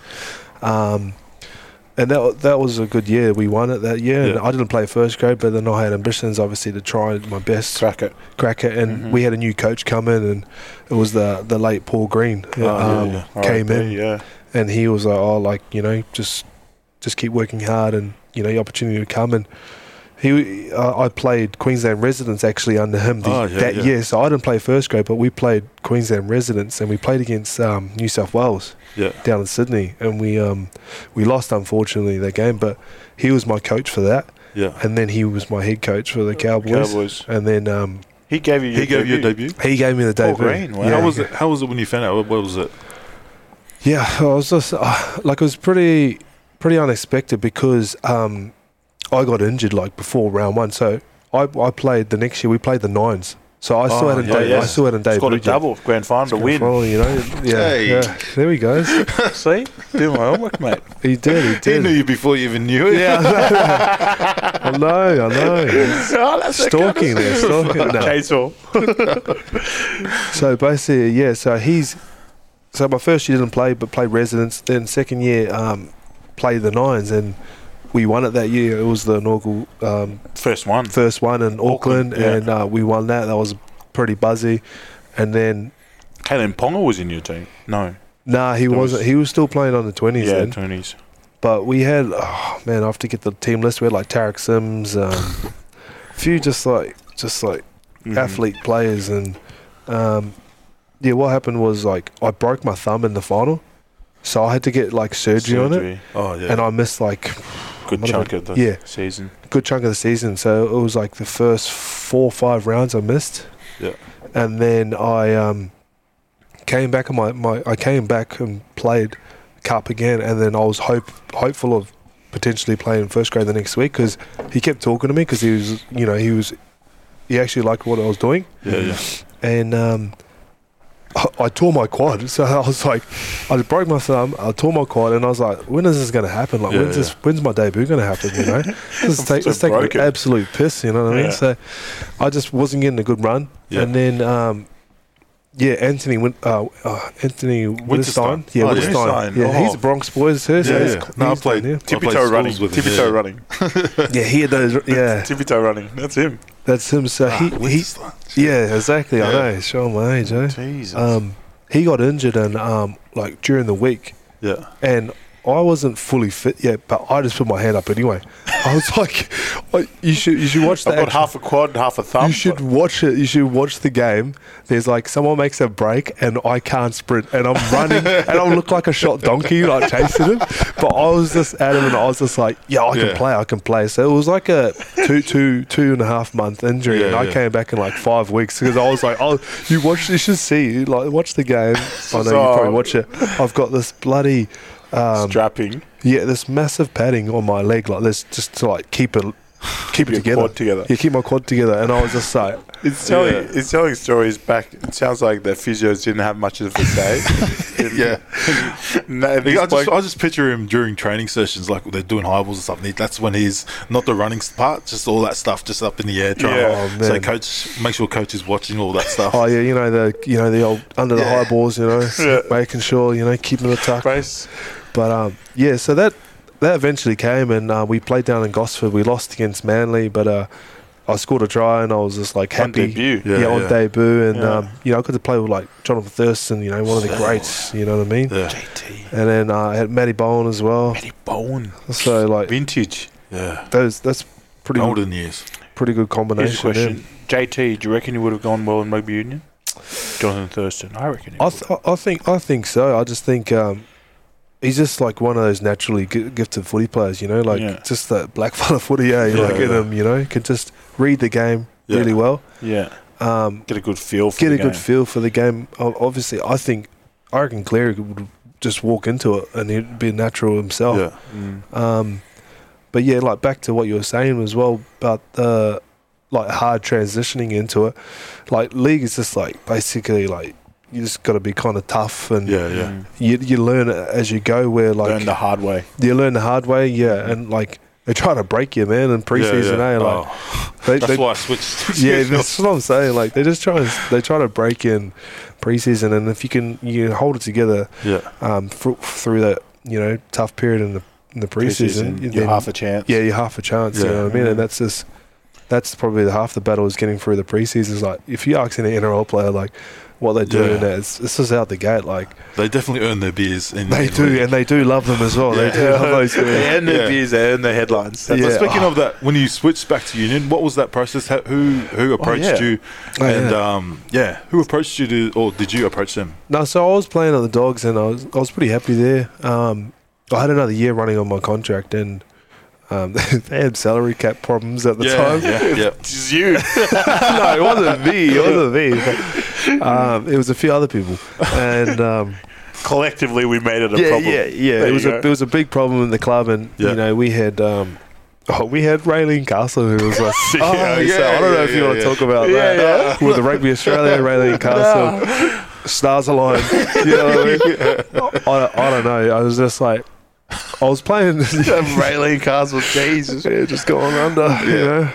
And that was a good year. We won it that year. And I didn't play first grade, but then I had ambitions, obviously, to try my best. Crack it. And we had a new coach come in, and it was the late Paul Green came in. Yeah. And he was like, oh, like, you know, just keep working hard and, you know, the opportunity to come. And I played Queensland Residents actually under him that year. So I didn't play first grade, but we played Queensland Residents, and we played against New South Wales down in Sydney. And we lost, unfortunately, that game, but he was my coach for that. Yeah. And then he was my head coach for the Cowboys. And then He gave you your debut. he gave me the Paul debut. Green, wow. Yeah. How was it when you found out? What was it? Yeah, I was just like, it was pretty unexpected because I got injured like before round 1. So I played the next year. We played the Nines. So I still hadn't debuted. Scored a double grand final to win. Final, you know, Hey. There we go. See, do my homework, mate. He did. He knew you before you even knew it. Yeah, I know. Oh, that's Stalking there, stalking. No. Chainsaw. So basically, yeah. So my first year didn't play, but played Residents. Then second year, played the Nines, and we won it that year. It was the inaugural First one. first one in Auckland, yeah. and we won that. That was pretty buzzy. And then, Kalen Ponga was in your team. No. he wasn't. He was still playing on the 20s Yeah, then. 20s. But we had, I have to get the team list. We had like Tarek Sims, a few just like athlete players, and what happened was like I broke my thumb in the final, so I had to get like surgery on it, Oh yeah. and I missed like Good chunk of the season. good chunk of the season. So it was like the first 4 or 5 rounds I missed. Yeah. And then I came back I came back and played cup again, and then I was hopeful of potentially playing first grade the next week because he kept talking to me because he actually liked what I was doing. And I tore my quad, so I was like, I just broke my thumb, I tore my quad, and I was like, when is this going to happen? Like, when's my debut going to happen, you know? Let's take an absolute piss, you know what I mean? So I just wasn't getting a good run. And then, Anthony Winterstein. Yeah, he's a Bronx boy too. I played tippy-toe running. Tippy-toe running. Yeah, he had those, Tippy-toe running. That's him. That's him. So exactly. I know. He's showing my age, eh? Jesus. He got injured and like during the week. Yeah. And I wasn't fully fit yet, but I just put my hand up anyway. I was like, you should watch that. I've got half a quad, half a thumb. You should watch it. You should watch the game. There's like someone makes a break and I can't sprint and I'm running and I look like a shot donkey like chasing him. But I was just adamant. I was just like, I can play. So it was like a 2.5 month injury, and I came back in like 5 weeks because I was like, you should see, like, watch the game. I know you probably watch it. I've got this bloody strapping. Yeah, this massive padding on my leg like this just to like keep it together. Quad together. Yeah, keep my quad together. And I was just like, it's telling stories back. It sounds like the physios didn't have much of a say. I just picture him during training sessions, like they're doing high balls or something. That's when he's not the running part, just all that stuff, just up in the air. So make sure coach is watching all that stuff. Oh yeah, the old under the high balls, making sure keeping the tuck. Brace. But so that eventually came, and we played down in Gosford. We lost against Manly, but I scored a try, and I was just like happy. On debut. On debut, and I got to play with like Jonathan Thurston, one of the greats. You know what I mean? Yeah. JT. And then I had Matty Bowen as well. Matty Bowen. So like vintage. Yeah. That's pretty golden years. Pretty good combination. Here's a question. JT, do you reckon he would have gone well in rugby union? Jonathan Thurston, I reckon. I think so. I just think. He's just like one of those naturally gifted footy players, just that black fella footy, in him, can just read the game really well. Yeah. Get a good feel for the game. Good feel for the game. Obviously, I reckon Cleary would just walk into it and he'd be natural himself. Yeah. But yeah, like back to what you were saying as well about like hard transitioning into it. Like league is just like basically like, you just got to be kind of tough, and you learn it as you go. Where like learn the hard way. You learn the hard way, and like they try to break you, man. In preseason, that's why I switched. Yeah, that's what I'm saying. Like they try to break you in preseason, and if you hold it together, through that tough period in the preseason, you're half a chance. Yeah, you're half a chance. You know what I mean? And that's probably half the battle is getting through the preseason. Is like if you ask any NRL player like what they do in there, it's just out the gate. Like they definitely earn their beers. And they do love them as well. They do love those beers. They earn their beers. They earn their headlines. Speaking of that, when you switched back to Union, what was that process? Who approached you? Who approached you or did you approach them? No, so I was playing at the Dogs, and I was pretty happy there. I had another year running on my contract, and they had salary cap problems at the time. Yeah. It's you. No, it wasn't me. It was a few other people, and collectively we made it a problem. Yeah. It was a big problem in the club, and we had Raylene Castle, who was like, so I don't know if you want to talk about that. With the Rugby Australia, Raylene Castle, stars aligned. You know what I mean? I don't know. I was just like, I was playing Raylene Castle, Jesus, just going under.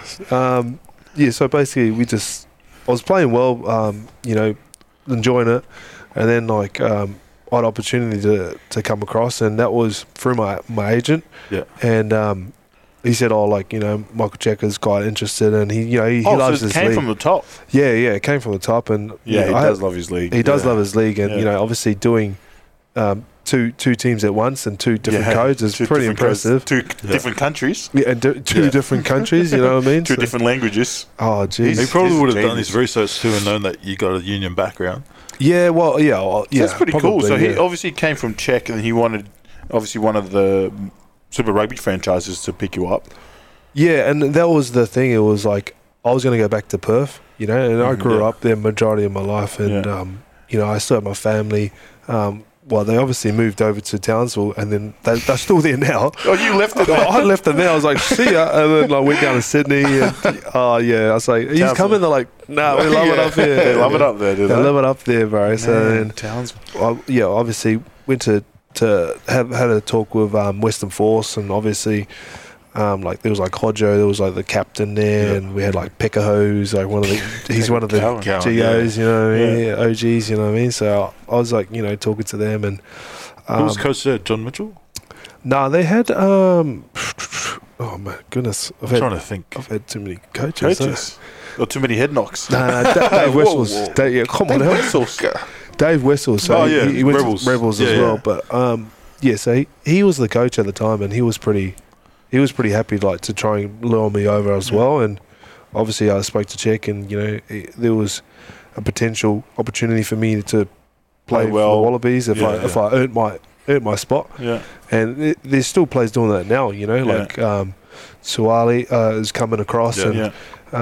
So basically, I was playing well, enjoying it, and then like I had opportunity to come across, and that was through my agent. Yeah, and he said, Michael Checker's quite interested, and he loves his league. Came from the top. Yeah, it came from the top, and he does love his league. He does love his league, and obviously doing two teams at once and two different codes is pretty impressive. Two different countries. Yeah, and two different countries, you know what I mean? Two different languages. Oh, geez. He probably would have done his research too and known that you got a Union background. Yeah, well, that's pretty probably, cool. So he obviously came from Czech, and he wanted, obviously, one of the Super Rugby franchises to pick you up. Yeah, and that was the thing. It was like, I was going to go back to Perth, and I grew up there majority of my life, and I still had my family. Well, they obviously moved over to Townsville, and then they're still there now. Oh, you left it. I left them there. I was like, see ya. And then I went down to Sydney. And, I was like, he's Townsville. coming. They're like, nah, we love it up here. They love it up there, do they? They love it up there, bro. So then, Townsville. obviously went to had a talk with Western Force, and obviously like there was like Hodjo, there was like the captain there, and we had like Pekaho's, like he's one of the Cowan, GOs, you know what I mean? OGs, you know what I mean? So I was like, talking to them, and Who was coach there? John Mitchell? nah, they had oh my goodness, I'm trying to think. I've had too many coaches. Coaches. Or too many head knocks. Nah, Dave Wessels. Come on, Dave Wessels. So he went Rebels. to Rebels as well. But so he was the coach at the time, and he was pretty happy to try and lure me over as well. And obviously I spoke to Czech, and there was a potential opportunity for me to play well for the Wallabies if I earned my spot. Yeah. And there's still players doing that now. Like Suwali is coming across, and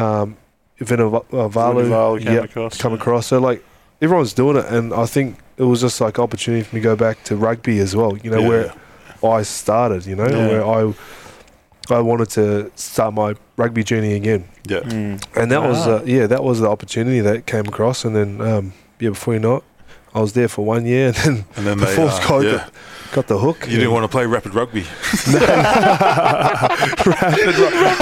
Vinivalu come across. So like everyone's doing it, and I think it was just like opportunity for me to go back to rugby as well. Where I started. Where I wanted to start my rugby journey again. Yeah. And that was the opportunity that came across, and then before you know it, I was there for 1 year, and then the Force got the hook. You didn't want to play rapid rugby. Rapid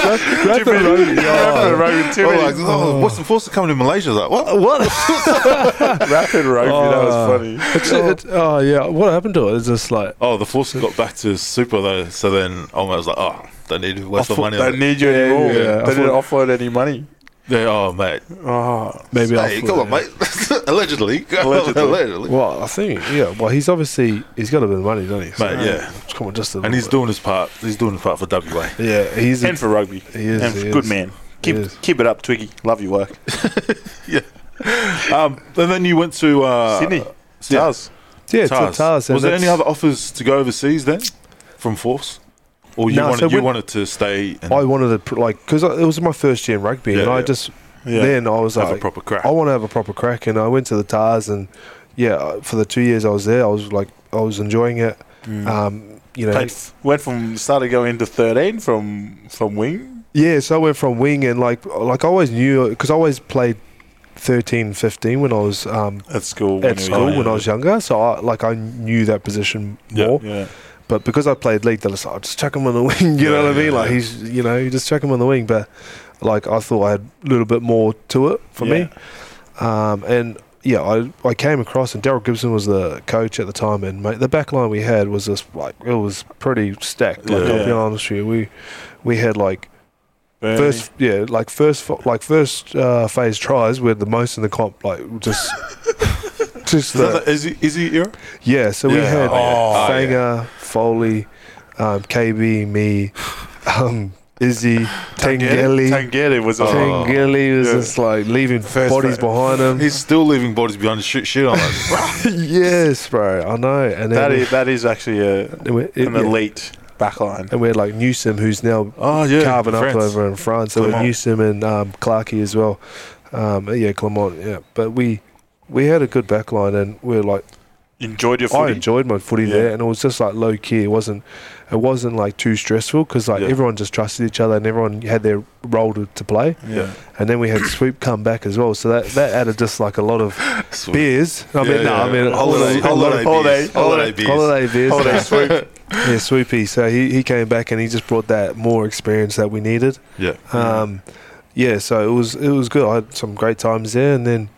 rugby. Western Force are coming to Malaysia. I was like, what? Rapid rugby, that was funny. What happened to it? It's just like... Oh, the Force got back to Super though, so then I was like, they need to waste the money on They it. need you anymore. Yeah. They didn't offload any money. Yeah, oh, mate. Maybe Hey, come on, mate. Allegedly. Well, I think, he's got a bit of money, doesn't he? Mate, yeah. Come on, just a And he's doing his part. He's doing his part for WA. Yeah, he's... And for rugby. He is. And he good is. man. He is. Keep it up, Twiggy. Love your work. Yeah. And then you went to... Sydney. Stars. Yeah, TARS. TARS. Was there any other offers to go overseas then from Force? Or you wanted to stay? I wanted to, because it was my first year in rugby, and I just... Then I was have like, a proper crack. I want to have a proper crack, and I went to the TARS, and for the 2 years I was there, I was enjoying it. Started going into 13 from wing. Yeah, so I went from wing, and like I always knew, because I always played 13, 15 when I was At school. when I was younger, so I knew that position more. Yeah. But because I played league, they I'll just chuck him on the wing. You know what I mean? Like he's, you just chuck him on the wing. But I thought I had a little bit more to it for me. I came across, and Daryl Gibson was the coach at the time, and mate, the back line we had was just it was pretty stacked. I'll be honest with you, we had Bernie. first phase tries were the most in the comp. Just Is that the Izzy era? Yeah, so we had Oh, Fanger, Foley, KB, me, Izzy, Tangeli. Tangeli was Tangeli was just leaving bodies behind him. He's still leaving bodies behind. Shit on it. Yes, bro, I know. And then that is actually an elite backline. And we had Newsom, who's now carving up over in France. So we had Newsom and Clarkey as well. Clement. Yeah, but we had a good backline, and we were enjoyed your footy. I enjoyed my footy there, and it was just low key. It wasn't too stressful, because everyone just trusted each other, and everyone had their role to play. Yeah. And then we had Swoop come back as well, so that added just a lot of beers. holiday beers. Holiday Swoop. Yeah, Swoopy. So he came back, and he just brought that more experience that we needed. Yeah. So it was good. I had some great times there, and then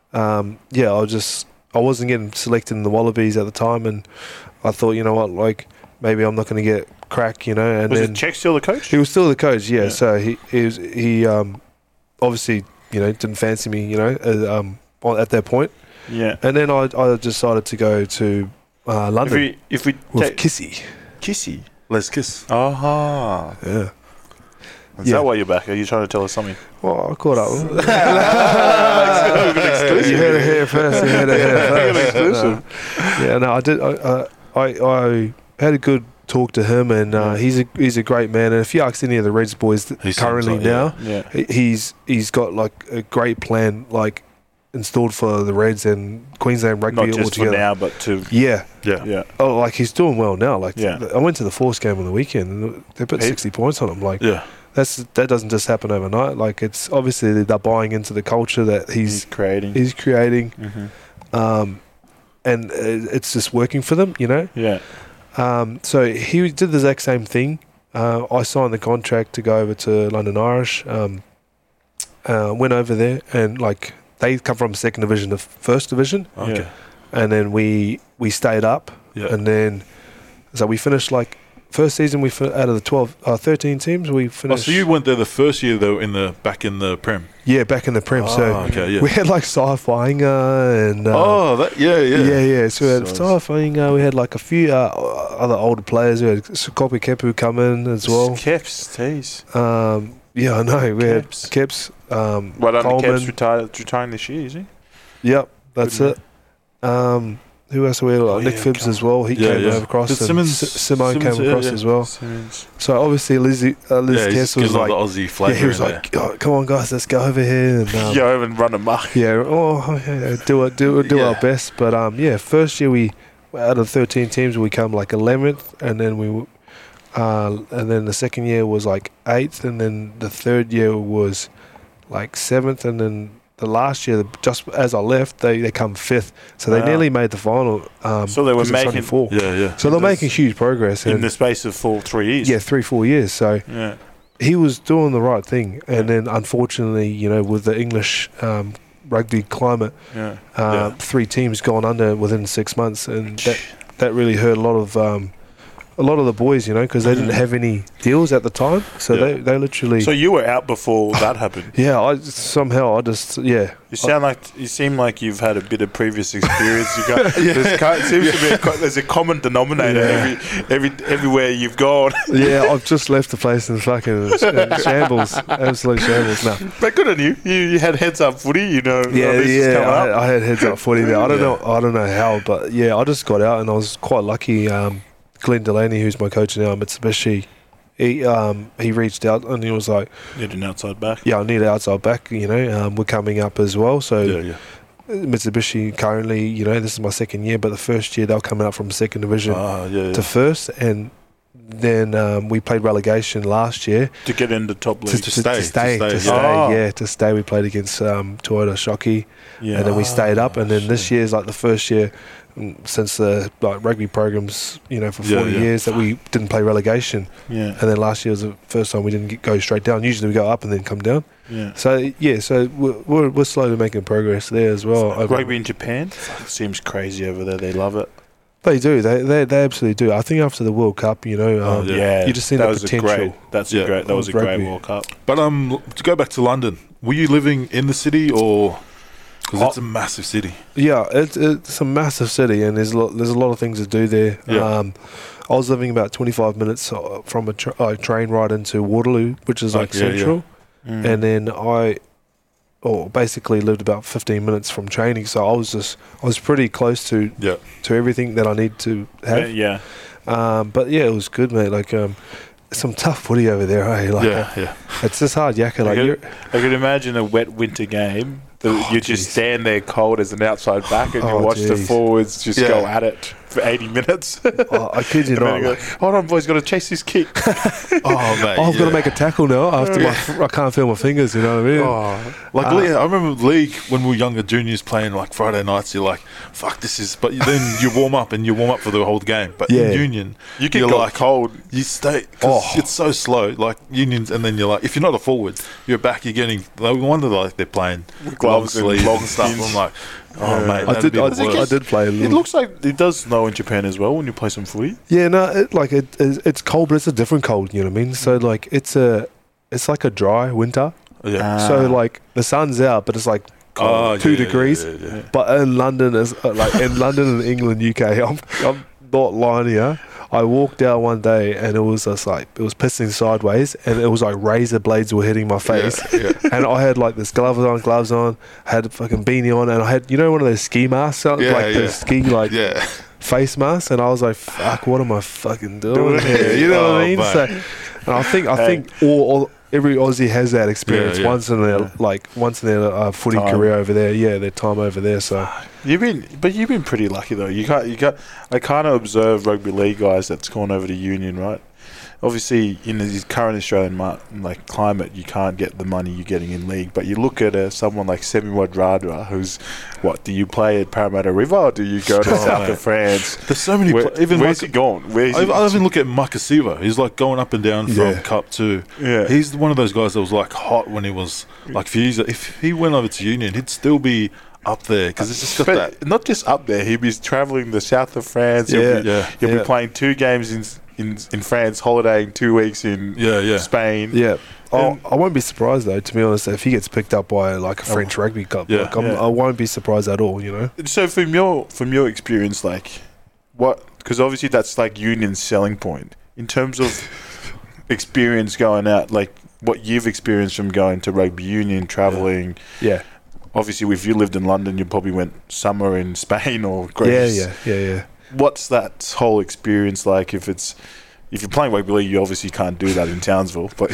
I wasn't getting selected in the Wallabies at the time, and I thought, you know what, maybe I'm not going to get crack, And Was then Czech still the coach? he was still the coach, yeah. So he obviously didn't fancy me, at that point. Yeah. And then I decided to go to London If we with Kissy. Kissy. Let's kiss. Aha. Yeah. Is that why you're back? Are you trying to tell us something? Well, I caught up. Exclusive. You heard it here first. Exclusive. I did. I had a good talk to him, and he's a great man. And if you ask any of the Reds boys currently now, he's got a great plan. installed for the Reds and Queensland rugby Not just altogether. for now, but to Yeah. yeah. Oh, like he's doing well now. Like Yeah. I went to the Force game on the weekend and they put He- 60 points on him. Like Yeah. that doesn't just happen overnight. Like it's obviously they're buying into the culture that He's creating. he's creating, Mhm. and it's just working for them. You know. Yeah. So he did the exact same thing. I signed the contract to go over to London Irish. Went over there and like they come from second division to first division, Okay. and then we stayed up, Yeah. and then so we finished like first season. Out of the 13 teams, we Oh, finished. so you went there the first year though back in the Prem. Yeah, back in the Prem. Oh, so okay, yeah. we had like Saifainga and yeah. So we had So- Saifainga. We had like a few other older players. We had Sukopi Kepu come in as well. Keps, tease. Yeah, I know. We had Keps. Keps. Well, only Coleman. Keps retiring this year, is he? Yep, that's Good it. Who else? We had like Nick yeah, Phibbs Coleman. as well. He Yeah, came yeah. over across. Did and Simons- Simone Simmons, came yeah, across yeah. as well. Simmons. So obviously Liz Yeah, he's Kessel was giving like, all the Aussie flavour. yeah, he was in like, oh, come on guys, let's go over here and Go over and run amok. yeah, do Yeah. our best. But first year we out of 13 teams we come like 11th, and then and then the second year was like 8th, and then the third year was like 7th, and then the last year, just as I left, they come 5th, so they Wow. nearly made the final. So they were 'cause it's only making- 4. Yeah, yeah. So they're in making this- huge progress, in and the space of full 3 years. yeah, 3-4 years. So Yeah. he was doing the right thing, and Yeah. then unfortunately, with the English rugby climate, Yeah. Yeah. 3 teams gone under within 6 months, and that really hurt a lot of the boys, because they didn't have any deals at the time, so Yeah. they literally. So you were out before that happened. yeah, I You seem like you've had a bit of previous experience. You got seems to be there's a common denominator everywhere you've gone. yeah, I've just left the place in fucking shambles, absolute shambles. No, But good on you. You had heads up footy. This is coming up. I had heads up 40 there. I don't know how, but yeah, I just got out and I was quite lucky. Glenn Delaney, who's my coach now at Mitsubishi, he reached out and he was like, Need an outside back. yeah, I need an outside back, we're coming up as well. So Yeah, yeah. Mitsubishi currently, this is my second year, but the first year they were coming up from second division Yeah. to first, and then we played relegation last year To get into top league. To stay, yeah. to stay. We played against Toyota Shockey, Yeah. and then we stayed up, and then this year is like the first year since the rugby programs, for 40 Yeah. years that we didn't play relegation, Yeah. and then last year was the first time we didn't go straight down. Usually we go up and then come down. Yeah. So we're slowly making progress there as well. Rugby in Japan seems crazy over there. They love it. They do. They absolutely do. I think after the World Cup, Yeah. you just see that the was potential. That was a great Rugby. World Cup. But to go back to London, were you living in the city or? Because it's a massive city. Yeah, it's a massive city, and there's a lot of things to do there. Yeah. I was living about 25 minutes from a train ride into Waterloo, which is like Yeah, yeah. central, Mm. and then I basically lived about 15 minutes from training, so I was pretty close to Yeah. everything that I need to have. Yeah. But yeah, it was good, mate. Like some tough footy over there, hey? Like Yeah. it's just hard yakka. Like I could imagine a wet winter game. You just jeez. stand there cold as an outside back and you Oh, watch the jeez. forwards just Yeah. go at it for 80 minutes. I kid you And then not. you go, like, hold on, boys, got to chase this kick. Oh, mate. I've got to make a tackle now after I can't feel my fingers. You know what I mean? Like, I remember league when we were younger juniors playing like Friday nights. You're like, "Fuck, this is." But then you warm up for the whole game. But Yeah. in union, You get you're got like, cold. you stay because it's so slow. Like unions, and then you're like, if you're not a forward, you're back. You're getting. No wonder like they're playing with gloves and sleeves long and stuff. sleeves. I'm like, oh mate, I that'd be the I worst. did play a It little. looks like it does snow in Japan as well when you play some footy. Yeah, no, it's cold, but it's a different cold. You know what I mean? So like it's like a dry winter. Yeah. So like the sun's out, but it's like cold, 2 yeah, degrees. yeah. But in London, in London and England, UK, I'm not lying here. I walked out one day and it was just like it was pissing sideways, and it was like razor blades were hitting my face, and I had like this gloves on, had a fucking beanie on, and I had one of those ski masks, the ski Yeah. face mask, and I was like, "Fuck, what am I fucking doing here?" You know what I mean? mate. So, and I think every Aussie has that experience Yeah, yeah. once in their footy Time. career over there. Yeah, their time over there. So You've been pretty lucky though. I kind of observe rugby league guys that's gone over to Union, right? Obviously, in the current Australian climate, you can't get the money you're getting in league. But you look at someone like Semi Wadradra, who's do you play at Parramatta River or do you go to south of France? There's so many. Where's he gone? I even look at Makasiva. He's like going up and down from Yeah. Cup 2. Yeah. He's one of those guys that was like hot when he was like a few years. If he went over to Union, he'd still be up there because it's just got But that. not just up there. He'd be travelling the south of France. Yeah. He'll be Yeah. playing 2 games in France, holidaying 2 weeks in Spain. yeah. And- I won't be surprised though, to be honest, if he gets picked up by like a French rugby club. Yeah. Like, Yeah. I won't be surprised at all. You know. So from your experience, like what? Because obviously that's like Union's selling point in terms of experience going out. Like what you've experienced from going to rugby union, traveling. Yeah. Obviously, if you lived in London, you probably went summer in Spain or Greece. Yeah. What's that whole experience like? If you're playing rugby league, you obviously can't do that in Townsville. But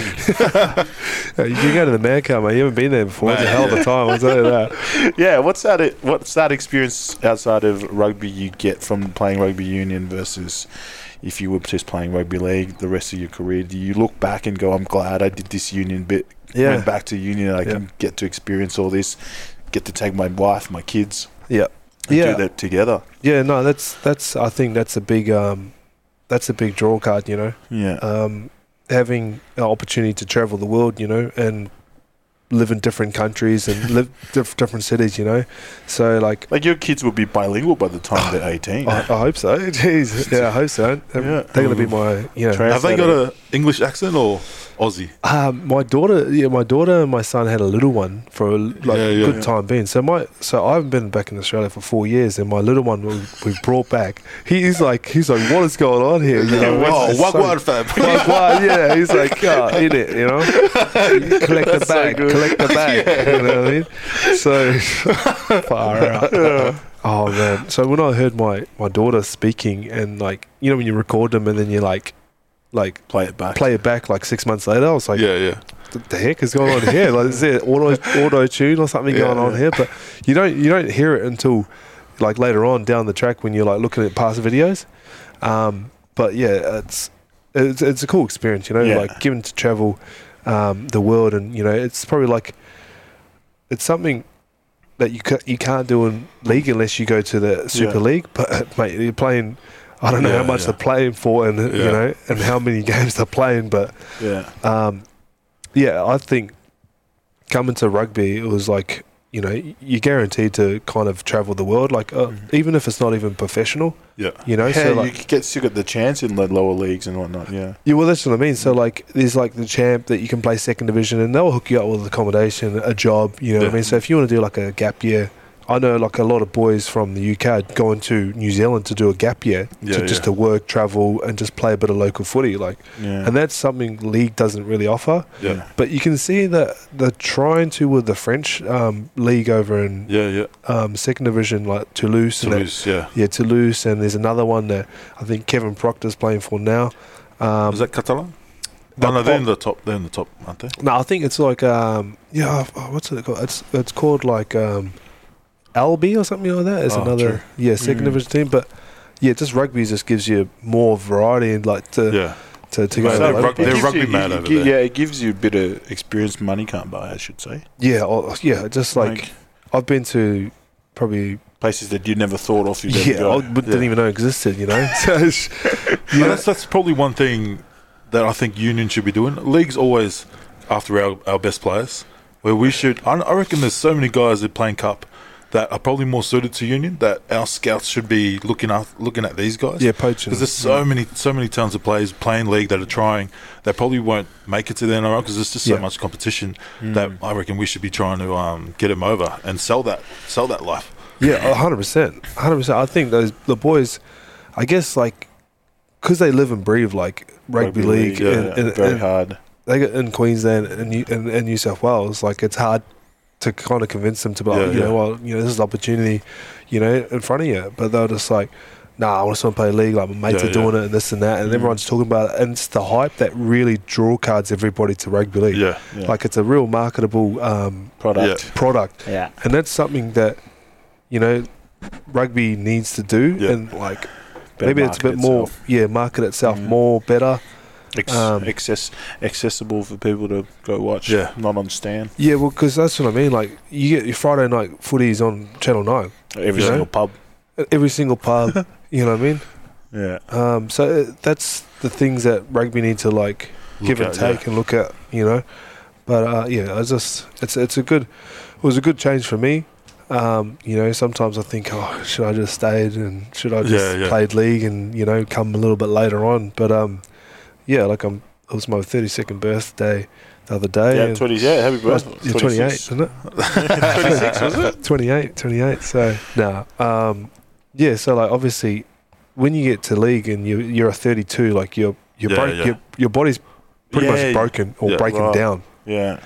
You can go to the Mancar, mate. You haven't been there before. It's a hell of a time. I'll tell you that. yeah, what's that experience outside of rugby you get from playing rugby union versus if you were just playing rugby league the rest of your career? Do you look back and go, I'm glad I did this union bit, went back to union, and I can get to experience all this, get to take my wife, my kids, Yeah. and do that together? Yeah. No, that's. I think that's a big. That's a big draw card. You know. Yeah. Having an opportunity to travel the world, you know, and live in different countries and live different cities, you know. So like your kids will be bilingual by the time they're 18. I hope so. Jeez, yeah, I hope so. They're going to be my, you know. Have they got an English accent or Aussie? My daughter and my son had a little one for a good time being. So I haven't been back in Australia for 4 years, and my little one we brought back. He's like, what is going on here? You know, Wagwan fam. Wagwan, yeah. He's like, in it, you know. Collect the bag, collect the bag. You know what I mean? So far out. Oh man! So when I heard my daughter speaking, and like, you know, when you record them and then you like play it back like 6 months later, I was like, Yeah. what the heck is going on here? Like, is there auto tune or something going on here? But you don't hear it until like later on down the track when you're like looking at past videos. But yeah, it's a cool experience, you know, like given to travel the world, and you know, it's probably like it's something that you can't do in league unless you go to the Super League. But mate, you're playing. I don't know how much they're playing for, and you know, and how many games they're playing, but I think coming to rugby, it was like, you know, you're guaranteed to kind of travel the world, like even if it's not even professional. Yeah. You know, Yeah, so like, you still get the chance in the lower leagues and whatnot. Yeah. yeah, well, that's what I mean. So like, there's like the champ that you can play second division, and they'll hook you up with accommodation, a job. You know what I mean? So if you want to do like a gap year, I know like a lot of boys from the UK going to New Zealand to do a gap year just to work, travel, and just play a bit of local footy. Like, and that's something league doesn't really offer. Yeah. But you can see that they're trying to with the French league over in second division, like Toulouse. Toulouse, and there's another one that I think Kevin Proctor's playing for now. Is that Catalan? No, they're in the top. They're in the top, aren't they? No, I think it's like what's it called? It's called like Albi or something like that. It's another second division team, but just rugby just gives you more variety and like to go. They're rugby mad over there. Yeah, it gives you a bit of experience money can't buy, I should say. Just like I've been to probably places that you never thought of. Didn't even know existed. You know, that's probably one thing that I think Union should be doing. League's always after our best players, where we should. I reckon there's so many guys that playing cup that are probably more suited to Union, that our scouts should be looking at these guys. Yeah, poaching. Because there's so many tons of players playing league that are trying, that probably won't make it to the NRL because there's just so much competition that I reckon we should be trying to get them over and sell that life. Yeah, 100%. 100%. I think the boys, I guess, like, because they live and breathe like rugby league, and very hard. They get in Queensland and New South Wales, like it's hard to kind of convince them to be like, this is an opportunity, in front of you. But they're just like, nah, I want to play league. Like my mates Yeah, are doing yeah. it and this and that, and everyone's talking about it. And it's the hype that really draw cards everybody to rugby league. Yeah. Yeah. Like it's a real marketable product, Yeah. and that's something that rugby needs to do, Yeah. and like Better maybe it's a bit market more, itself. market itself more better. Accessible for people to go watch. Yeah. Not on stand. Yeah, well, because that's what I mean. Like you get your Friday night footies on Channel 9, Every You know? single pub. at every single pub. You know what I mean? Yeah. So that's the things that rugby need to like give and at, take and look at, But it's just it was a good change for me. Sometimes I think, should I just stayed and should I just played league and come a little bit later on? But it was my 32nd birthday the other day. Yeah, and 20. Yeah, happy birthday. you're 28, isn't it? 26 was it? 28. So so like obviously, when you get to league and you're a 32, like your body's pretty much broken or breaking down. Yeah.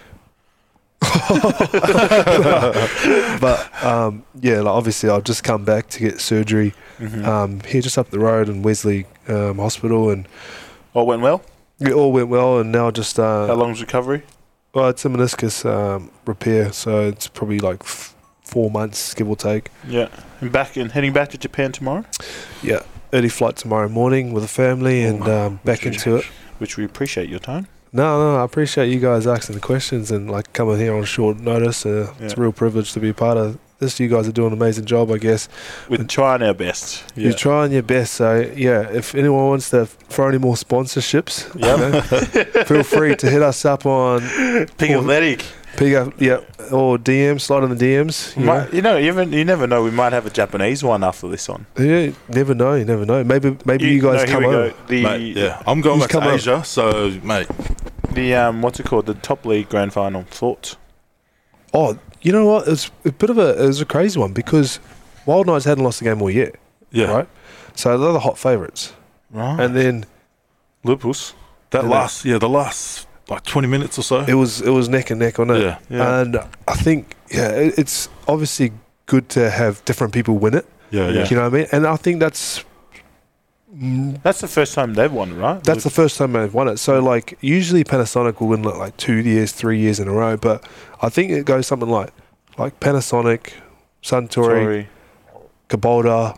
But like obviously I've just come back to get surgery here just up the road in Wesley Hospital, and All went well. it all went well, and now just How long's recovery? well, it's a meniscus repair, so it's probably like 4 months, give or take. Yeah. And heading back to Japan tomorrow, Yeah, early flight tomorrow morning with the family, and back into it. which we appreciate your time. No, I appreciate you guys asking the questions and like coming here on short notice. It's a real privilege to be a part of this. You guys are doing an amazing job, I guess. We're trying our best. You're trying your best. So if anyone wants to throw any more sponsorships, feel free to hit us up on Ping Athletic. or DM, slide in the DMs. You never know. We might have a Japanese one after this one. Yeah, never know. You never know. Maybe you guys come over. Mate, I'm going back come to up. Asia, so mate. The what's it called? The Top League Grand Final. Thoughts? Oh, you know what? It was a crazy one because Wild Knights hadn't lost a game all year. Yeah. Right. So they're the hot favourites, Right. and then Lupus. The last like 20 minutes or so. it was neck and neck on it. Yeah. And I think it's obviously good to have different people win it. Yeah. You know what I mean? And I think that's That's the first time they've won, right? the first time they've won it. So like usually Panasonic will win like 2 years, 3 years in a row, but I think it goes something like Panasonic, Suntory, Kubota,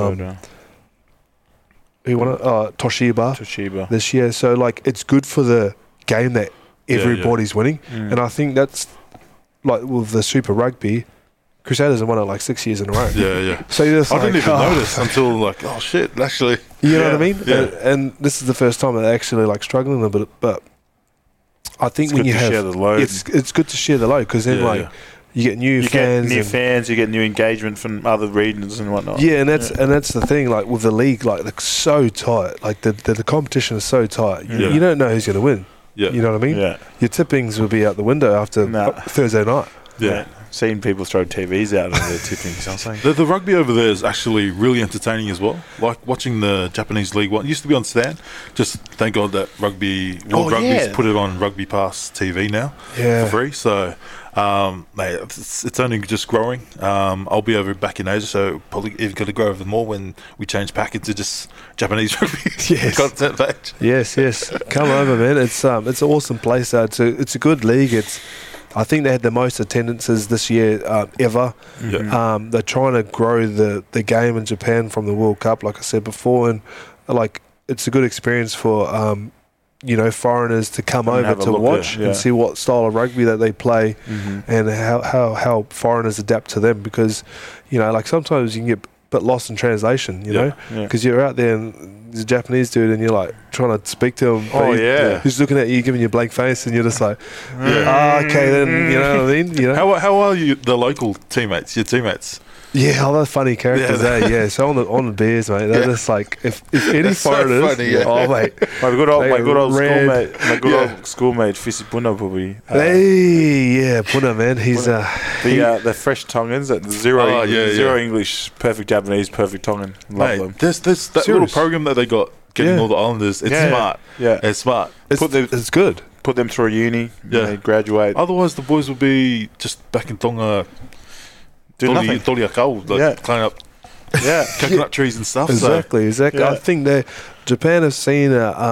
who won it? Toshiba. This year. So like it's good for the game that everybody's winning, Mm. and I think that's like with the Super Rugby, Crusaders have won it like 6 years in a row. Yeah. So you're just I like, didn't even notice until like, oh shit, actually. you know what I mean? Yeah. And this is the first time they're actually like struggling a bit, but I think It's when good you to have share the load. it's good to share the load because then you get new You fans. get new and- fans, you get new engagement from other regions and whatnot. Yeah, and that's the thing. Like with the league, like they're so tight. Like the competition is so tight. Yeah. You don't know who's going to win. Yeah. You know what I mean? Yeah. Your tippings will be out the window after Nah. Thursday night. Yeah. Seen people throw TVs out of their tippings. I was like, The rugby over there is actually really entertaining as well. Like watching the Japanese League One. It used to be on Stan. Just thank God that World Rugby's put it on Rugby Pass TV now Yeah. for free. So, mate, it's only just growing. I'll be back in Asia, so probably even going to grow over more when we change back into just Japanese rugby Yes. content page. Yes. Come over, man. It's an awesome place. It's a good league. I think they had the most attendances this year ever. Yeah. They're trying to grow the game in Japan from the World Cup, like I said before, and like it's a good experience for foreigners to come and over have a to look, watch yeah. and see what style of rugby that they play and how foreigners adapt to them, because like sometimes you can get a bit lost in translation, Yeah. because you're out there and there's a Japanese dude and you're like trying to speak to him. but Oh, yeah. he's looking at you, giving you a blank face, and you're just like, okay, then you know what I mean. How are you, the local teammates, your teammates? Yeah, they're funny characters, yeah. So on the beers, mate, they're just like if any That's so foreigners, funny, yeah. oh mate, My good old Red. schoolmate Fisi Puna probably. Puna, man, he's The fresh Tongans at zero Oh, English, yeah, zero yeah. English, perfect Japanese, perfect Tongan. Love them. Mate, there's that Serious. little program that they got getting Yeah. all the islanders. It's Yeah. smart. Yeah. It's smart. it's good. Put them through uni. Yeah. They graduate. Otherwise, the boys will be just back in Tonga, Do nothing. Toliakau, Yeah. clean up. Yeah. coconut trees and stuff. Exactly. Yeah. I think that Japan has seen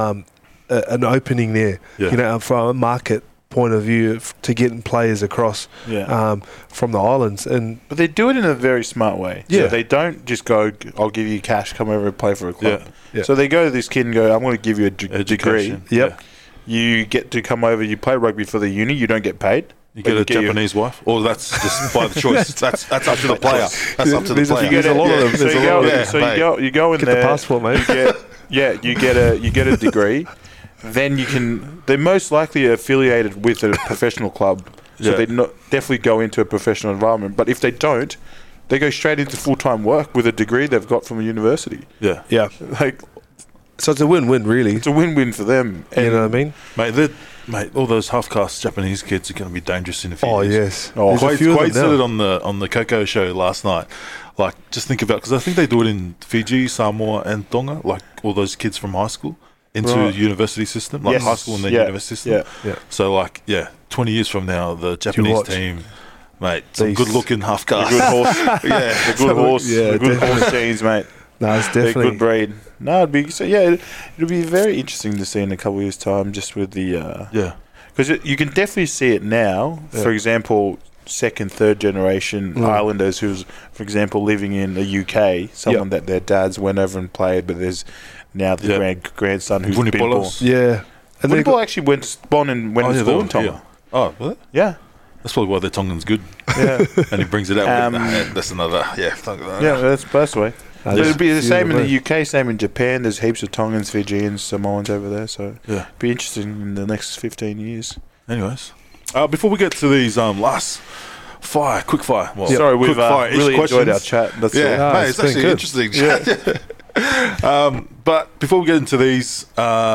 an opening there, Yeah. from a market point of view to getting players across Yeah. from the islands. And But they do it in a very smart way. Yeah. So they don't just go, I'll give you cash, come over and play for a club. Yeah. So they go to this kid and go, I'm going to give you a degree. Education. Yep. You get to come over, you play rugby for the uni, you don't get paid. You but get a Japanese wife, or that's just by the choice. That's up to the player. That's up to the There's a player. few- There's a lot of them. So There's you a lot go, of them. so Yeah, you go in get there. the passport, mate. You get a degree. Then you can. They're most likely affiliated with a professional club, so Yeah. they definitely go into a professional environment. But if they don't, they go straight into full-time work with a degree they've got from a university. Yeah, Yeah. Like So it's a win-win, really. it's a win-win for them. You know what I mean? mate. All those half-caste Japanese kids are going to be dangerous in a few Oh, years. yes. Oh, There's a Quade, few of Quade them said now. it on the Coco show last night. Like, just think about, because I think they do it in Fiji, Samoa, and Tonga. Like all those kids from high school into Right. university system, like Yes. high school and then Yeah. university system. Yeah. Yeah. So, like, 20 years from now, the Japanese watch. team, mate, some These- good-looking half-caste. Good horse. yeah, The good horse. Yeah, the good definitely. horse genes, mate. No, it's They're definitely. good breed. No, it'd be so. Yeah, it'll be very interesting to see in a couple of years' time, just with the yeah, because you can definitely see it now. Yeah. For example, second, third generation Mm. Islanders who's, for example, living in the UK, someone that their dads went over and played, but there's now the Yeah. grandson who's been born. Vunipolos. Yeah. And they Vunipola actually went to school in Tonga. Oh, really? Yeah, That's probably why their Tongan's good, yeah, and he brings it out. Um, That's another, yeah. That's the way. But it'd be the same in the UK. UK, same in Japan. There's heaps of Tongans, Fijians, Samoans over there, so Yeah. it'd be interesting in the next 15 years. Anyways, before we get to these last quick fire. Well, Sorry, we've quick fire really enjoyed our questions. chat. That's Yeah, Ah, mate, it's it's been actually good. interesting. But before we get into these,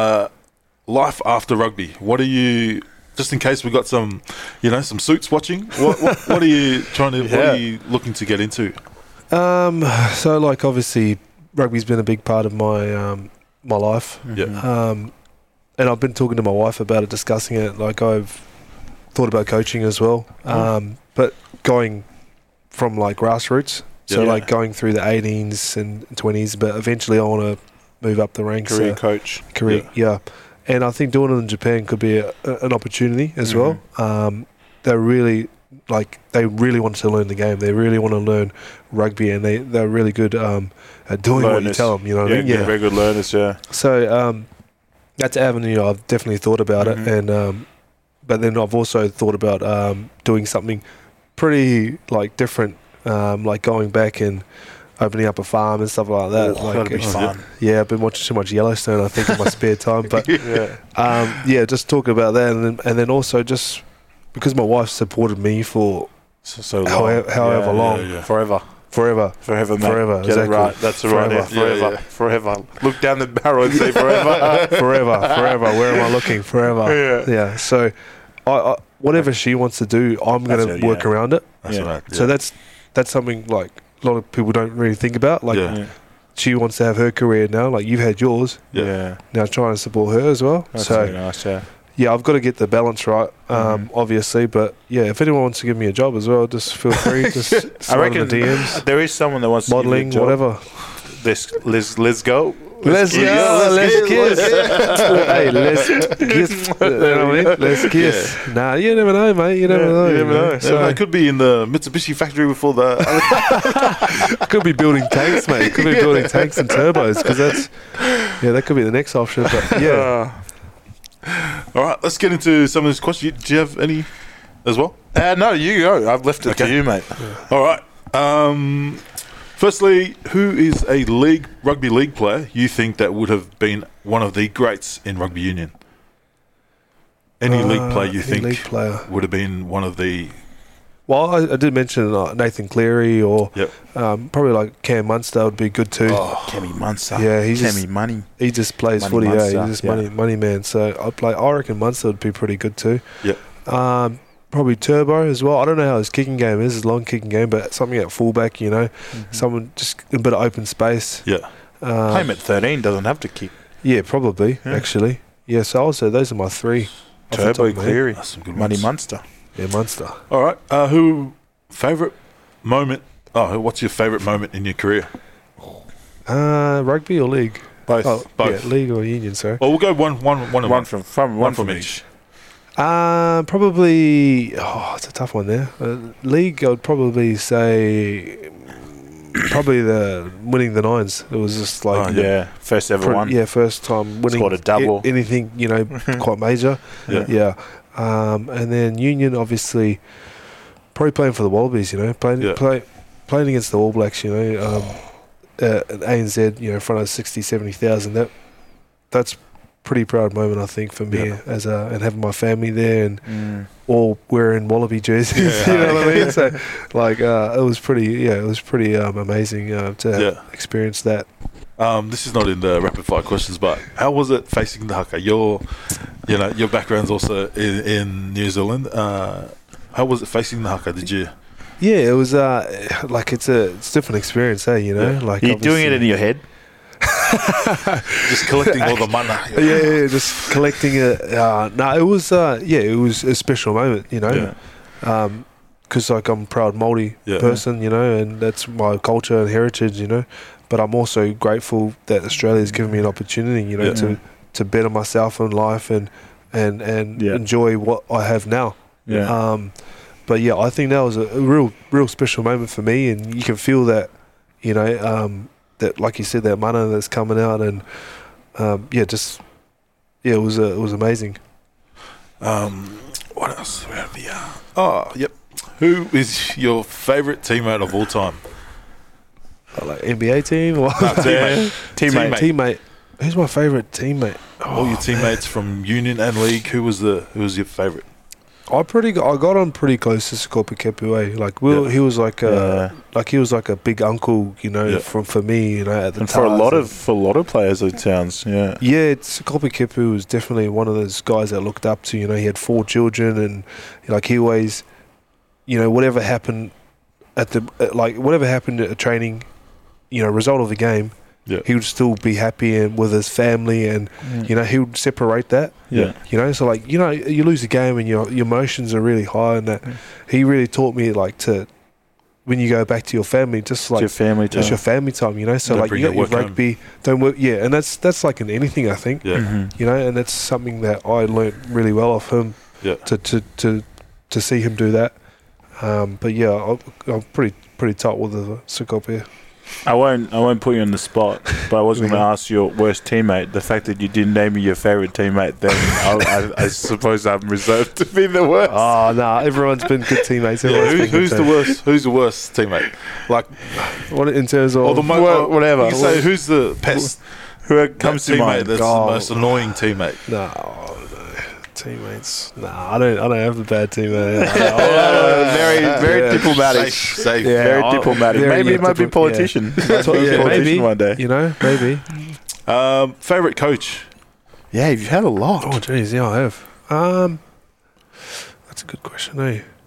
life after rugby. What are you? Just in case we've got some, some suits watching. What are you trying to? What Yeah. are you looking to get into? So, like, obviously, rugby's been a big part of my my life. Yeah. And I've been talking to my wife about it, discussing it. Like, I've thought about coaching as well, but going from like grassroots. So, Yeah. like going through the 18s and 20s, but eventually I want to move up the ranks. career coach. Yeah. And I think doing it in Japan could be an opportunity as well. They really want to learn the game. They really want to learn rugby, and they're really good at doing what you Learners. tell them. You know what I mean? Yeah, very good learners. Yeah, So that's an avenue I've definitely thought about it, and but then I've also thought about doing something pretty like different, like going back and opening up a farm and stuff like that. Oh, like, that'd be fun. Yeah, I've been watching too much Yellowstone, I think, in my spare time. But yeah. just talk about that, and then also just because my wife supported me for So long. however long. Yeah. Forever, forever. mate. Forever, Get exactly. it right. That's the right Forever. answer. Forever, Yeah. forever. Look down the barrel and say forever. forever. Where am I looking? Forever. Yeah. So, I whatever she wants to do, I'm That's going it, to work yeah. around it. That's Yeah. right. So that's something like a lot of people don't really think about. Like Yeah. she wants to have her career now. Like you've had yours. Yeah. Yeah. Now trying to support her as well. That's so very nice. Yeah. yeah, I've got to get the balance right. Obviously, but yeah, if anyone wants to give me a job as well, just feel free. Just I slide in reckon the DMs, there is someone that wants modeling, to give you a job. whatever. Let's go. Let's kiss. go. Let's Let's kiss. Hey, let's kiss. You know what I mean? Let's kiss. Nah, you never know, mate. You never know. you never know. So it could be in the Mitsubishi factory before the. Could be building tanks, mate. Could be building tanks and turbos because that could be the next option. But yeah, All right, let's get into some of these questions. Do you have any as well? No, you go. I've left it to you, mate. All right. Firstly, who is a rugby league player you think that would have been one of the greats in rugby union? Any league player you any think league player. would have been one of the? Well, I did mention Nathan Cleary or Yep. probably like Cam Munster would be good too. Kemi Munster. Yeah, he's Kemi just- Money. He just plays Money footy. Yeah, Munster, he's just yeah. money man. So I reckon Munster would be pretty good too. Yep. Probably Turbo as well. I don't know how his kicking game is, his long kicking game, but something at fullback, someone just a bit of open space. Yeah. Play him at 13 doesn't have to kick. Yeah, probably actually. Yeah, so I'll say those are my three. off the top Turbo of my head. Cleary. That's some good Money ones. Munster. Yeah, Munster. All right. Who favorite moment? Oh, what's your favorite moment in your career? Rugby or league? Both. Oh, Both. Yeah, league or union, sorry. Well, we'll go one from each. Probably. Oh, it's a tough one there. League, I'd probably say. Probably the winning the Nines. It was just like first ever one. Yeah, first time winning. Scored a double. Anything quite major. Yeah. And then union, obviously, probably playing for the Wallabies. Playing against the All Blacks. At ANZ, in front of 60, 70,000. That's pretty proud moment, I think, for me and having my family there and all wearing Wallaby jerseys. You know what I mean? So, it was pretty amazing to experience that. This is not in the rapid fire questions, but how was it facing the haka? Your background's also in New Zealand. How was it facing the haka? Did you? Yeah, it was it's a different experience, Like, you're doing it in your head. Just collecting all the mana. Yeah, just collecting it. It was it was a special moment, because I'm a proud Māori person, and that's my culture and heritage, But I'm also grateful that Australia's given me an opportunity, to better myself in life and enjoy what I have now. Yeah. But I think that was a real special moment for me, and you can feel that, that, like you said, that mana that's coming out, and it was amazing. What else? Who is your favourite teammate of all time? Like NBA team or Teammate. Who's my favourite teammate? All your teammates from Union and League. Who was your favourite? I got on pretty close to Sekope Kepuei. He was he was like a big uncle, for me, at the and time. For a lot of players, it sounds, Yeah, Sekope Kepu was definitely one of those guys that I looked up to. He had 4 children, and he always, whatever happened at a training, result of the game. Yeah. He would still be happy and with his family, and he would separate that. Yeah. So you lose a game and your emotions are really high, and that he really taught me to when you go back to your family, just like your family time. Just your family time, So Don't bring you got your your work rugby, don't work, and that's like in anything, I think. Yeah. Mm-hmm. And that's something that I learnt really well off him. Yeah. To see him do that. I'm pretty tight with the Sekope. I won't put you on the spot, but I was going to ask your worst teammate. The fact that you didn't name me your favourite teammate, then I suppose I'm reserved to be the worst. Oh no, everyone's been good teammates. Who's the worst? Who's the worst teammate? Like, what in terms of whatever? You say who's the pest? Who comes to teammate mind? that's the most annoying teammate? No. Teammates. I don't have a bad teammate. Very diplomatic. Safe. Yeah, Very diplomatic. Maybe it might be a politician. Maybe one day. Maybe. Favorite coach? Yeah, you've had a lot. Oh, jeez, yeah, I have. That's a good question,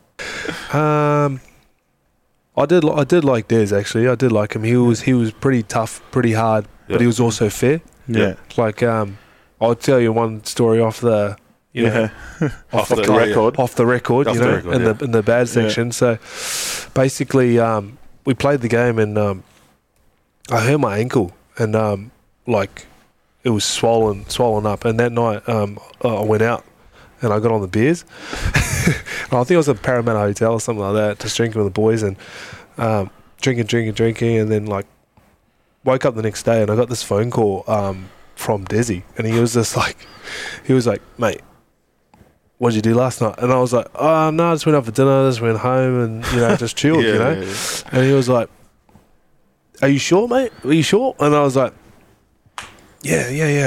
I did like Des, actually. I did like him. He was pretty tough, pretty hard, but he was also fair. Yeah. I'll tell you one story off the. Off the record. Off the record, in the bad section. So basically, we played the game, and I hurt my ankle, and it was swollen up. And that night, I went out and I got on the beers. I think it was a Parramatta Hotel or something like that, just drinking with the boys and drinking, and then woke up the next day and I got this phone call from Desi, and he was like, mate, what did you do last night? And I was like, oh, no, I just went out for dinner, just went home and, just chilled, And he was like, are you sure, mate? Are you sure? And I was like, yeah.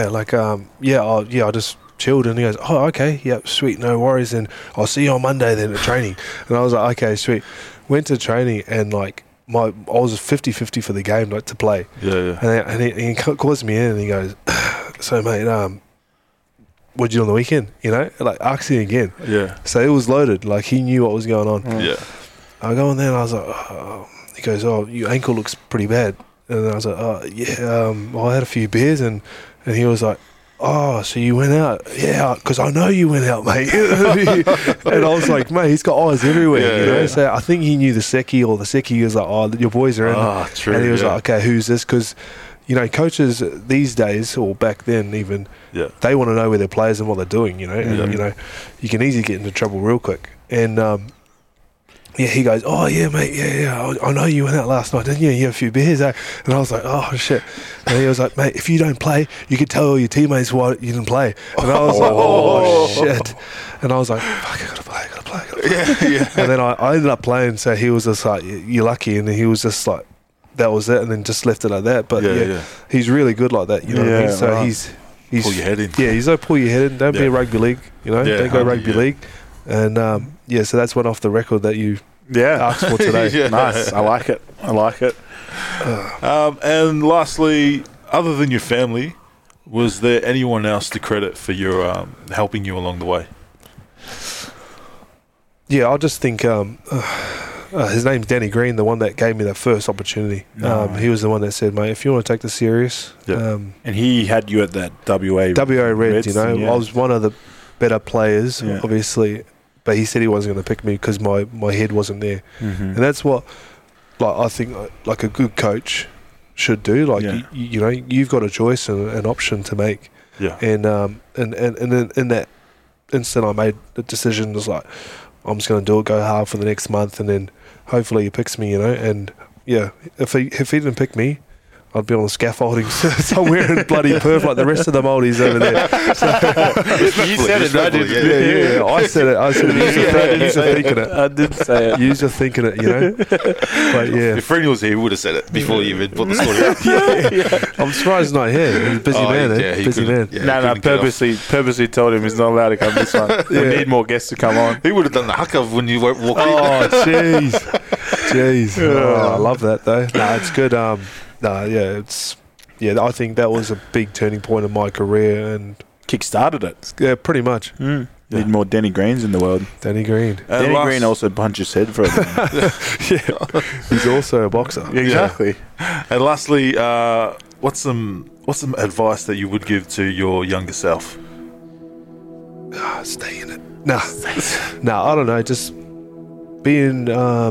I just chilled. And he goes, oh, okay, yeah, sweet, no worries. And I'll see you on Monday then at training. And I was like, okay, sweet. Went to training and I was 50-50 for the game, to play. Yeah. And he calls me in and he goes, so, mate, what'd you do on the weekend? Asking again. Yeah. So it was loaded. He knew what was going on. Yeah. I go in there and I was like, he goes, oh, your ankle looks pretty bad. And I was like, oh, yeah, I had a few beers. And he was like, oh, so you went out? Yeah, because I know you went out, mate. And I was like, mate, he's got eyes everywhere, Yeah, you know. yeah. So I think he knew the Seki, or the Seki was like, oh, your boys are in. Ah, true, And he was yeah. like, okay, who's this? Because, you know, coaches these days, or back then even, Yeah. they want to know where their players and what they're doing, you know. And, Yeah. you know, you can easily get into trouble real quick. And, yeah, he goes, oh, yeah, mate, yeah, I know you went out last night, didn't you? You had a few beers, eh? And I was like, oh, shit. And he was like, mate, if you don't play, you could tell all your teammates why you didn't play. And I was like, oh, shit. And I was like, fuck, I gotta play. Yeah, yeah. And then I ended up playing, so he was just like, you're lucky. And he was just like, that was it, and then just left it like that. But yeah, he's really good like that, you know what I mean? So right. he's Pull your head in. Yeah, he's like, pull your head in. Don't be Yeah. a rugby league, you know? Yeah, Don't go 100, rugby yeah. league. And yeah, so that's one off the record that you Yeah. asked for today. Yeah. Nice. I like it. And lastly, other than your family, was there anyone else to credit for your helping you along the way? Yeah, I just think his name's Danny Green, the one that gave me that first opportunity. He was the one that said, mate, if you want to take this serious, Yeah. And he had you at that WA Reds, you know, yeah. I was one of the better players, Yeah. obviously, but he said he wasn't going to pick me because my head wasn't there. Mm-hmm. And that's what, like, I think like a good coach should do. Like, Yeah. you know, you've got a choice and an option to make. Yeah. And in that instant, I made the decision. Was like, I'm just going to do it, go hard for the next month, and then hopefully he picks me. You know, and yeah, if he didn't pick me, I'd be on the scaffolding somewhere in bloody Perth like the rest of the Maldies over there. You said it, right? Yeah. Yeah. I said it. You're thinking it. I did say it. You're just thinking it, you know. But yeah, If Freddie was here, he would have said it before you even put the story out. I'm surprised he's not here. He's a busy man, eh? Yeah, he Busy couldn't- man. yeah, No, he couldn't get off. purposely told him he's not allowed to come this one. We Yeah. need more guests to come on. He would have done the hucker when you walked in. Oh, jeez. Oh, I love that though. No, it's good. I think that was a big turning point in my career, and Kick-started it. yeah, pretty much. Need more Danny Greens in the world. Danny Green. And Danny last- Green also punched his head for it. Yeah, he's also a boxer. Exactly. And lastly, what's some advice that you would give to your younger self? Stay in it. Nah, I don't know. Just being,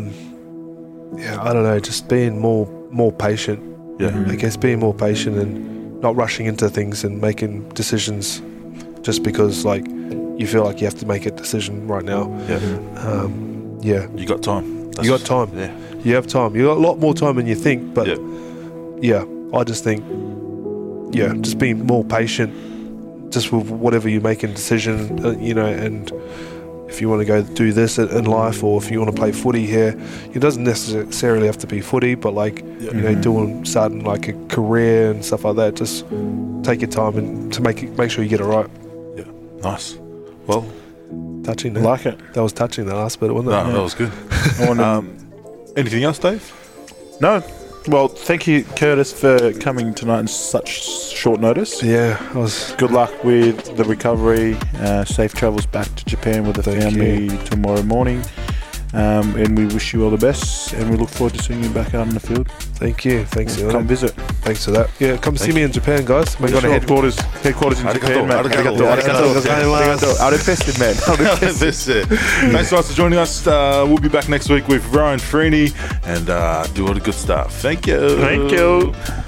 I don't know. Just being more patient. Yeah. I guess being more patient and not rushing into things and making decisions just because like you feel like you have to make a decision right now. Yeah. Yeah, You got time. you got time. Yeah. You have time. You got a lot more time than you think. But yeah, I just think just being more patient, just with whatever you're making decision, you know, and if you want to go do this in life, or if you want to play footy here, it doesn't necessarily have to be footy, but like you know, starting like a career and stuff like that. Just take your time and to make sure you get it right. Yeah. Nice. Well, Touching I that. like it. That was touching that last bit, wasn't no, it? that was good. I wanna- Anything else, Dave? No. Well, thank you, Curtis, for coming tonight in such short notice. Yeah, I was. Good luck with the recovery. Safe travels back to Japan with the Thank family tomorrow morning. And we wish you all the best. And we look forward to seeing you back out in the field. Thank you. Thanks, Come Ilan. visit. Thanks for that. Yeah, come see me in Japan, guys. We're going to Headquarters in Japan, man. Arigato. Arigato, man. That's it. Thanks so much for joining us. We'll be back next week with Ryan Freeney and do all the good stuff. Thank you. Thank you.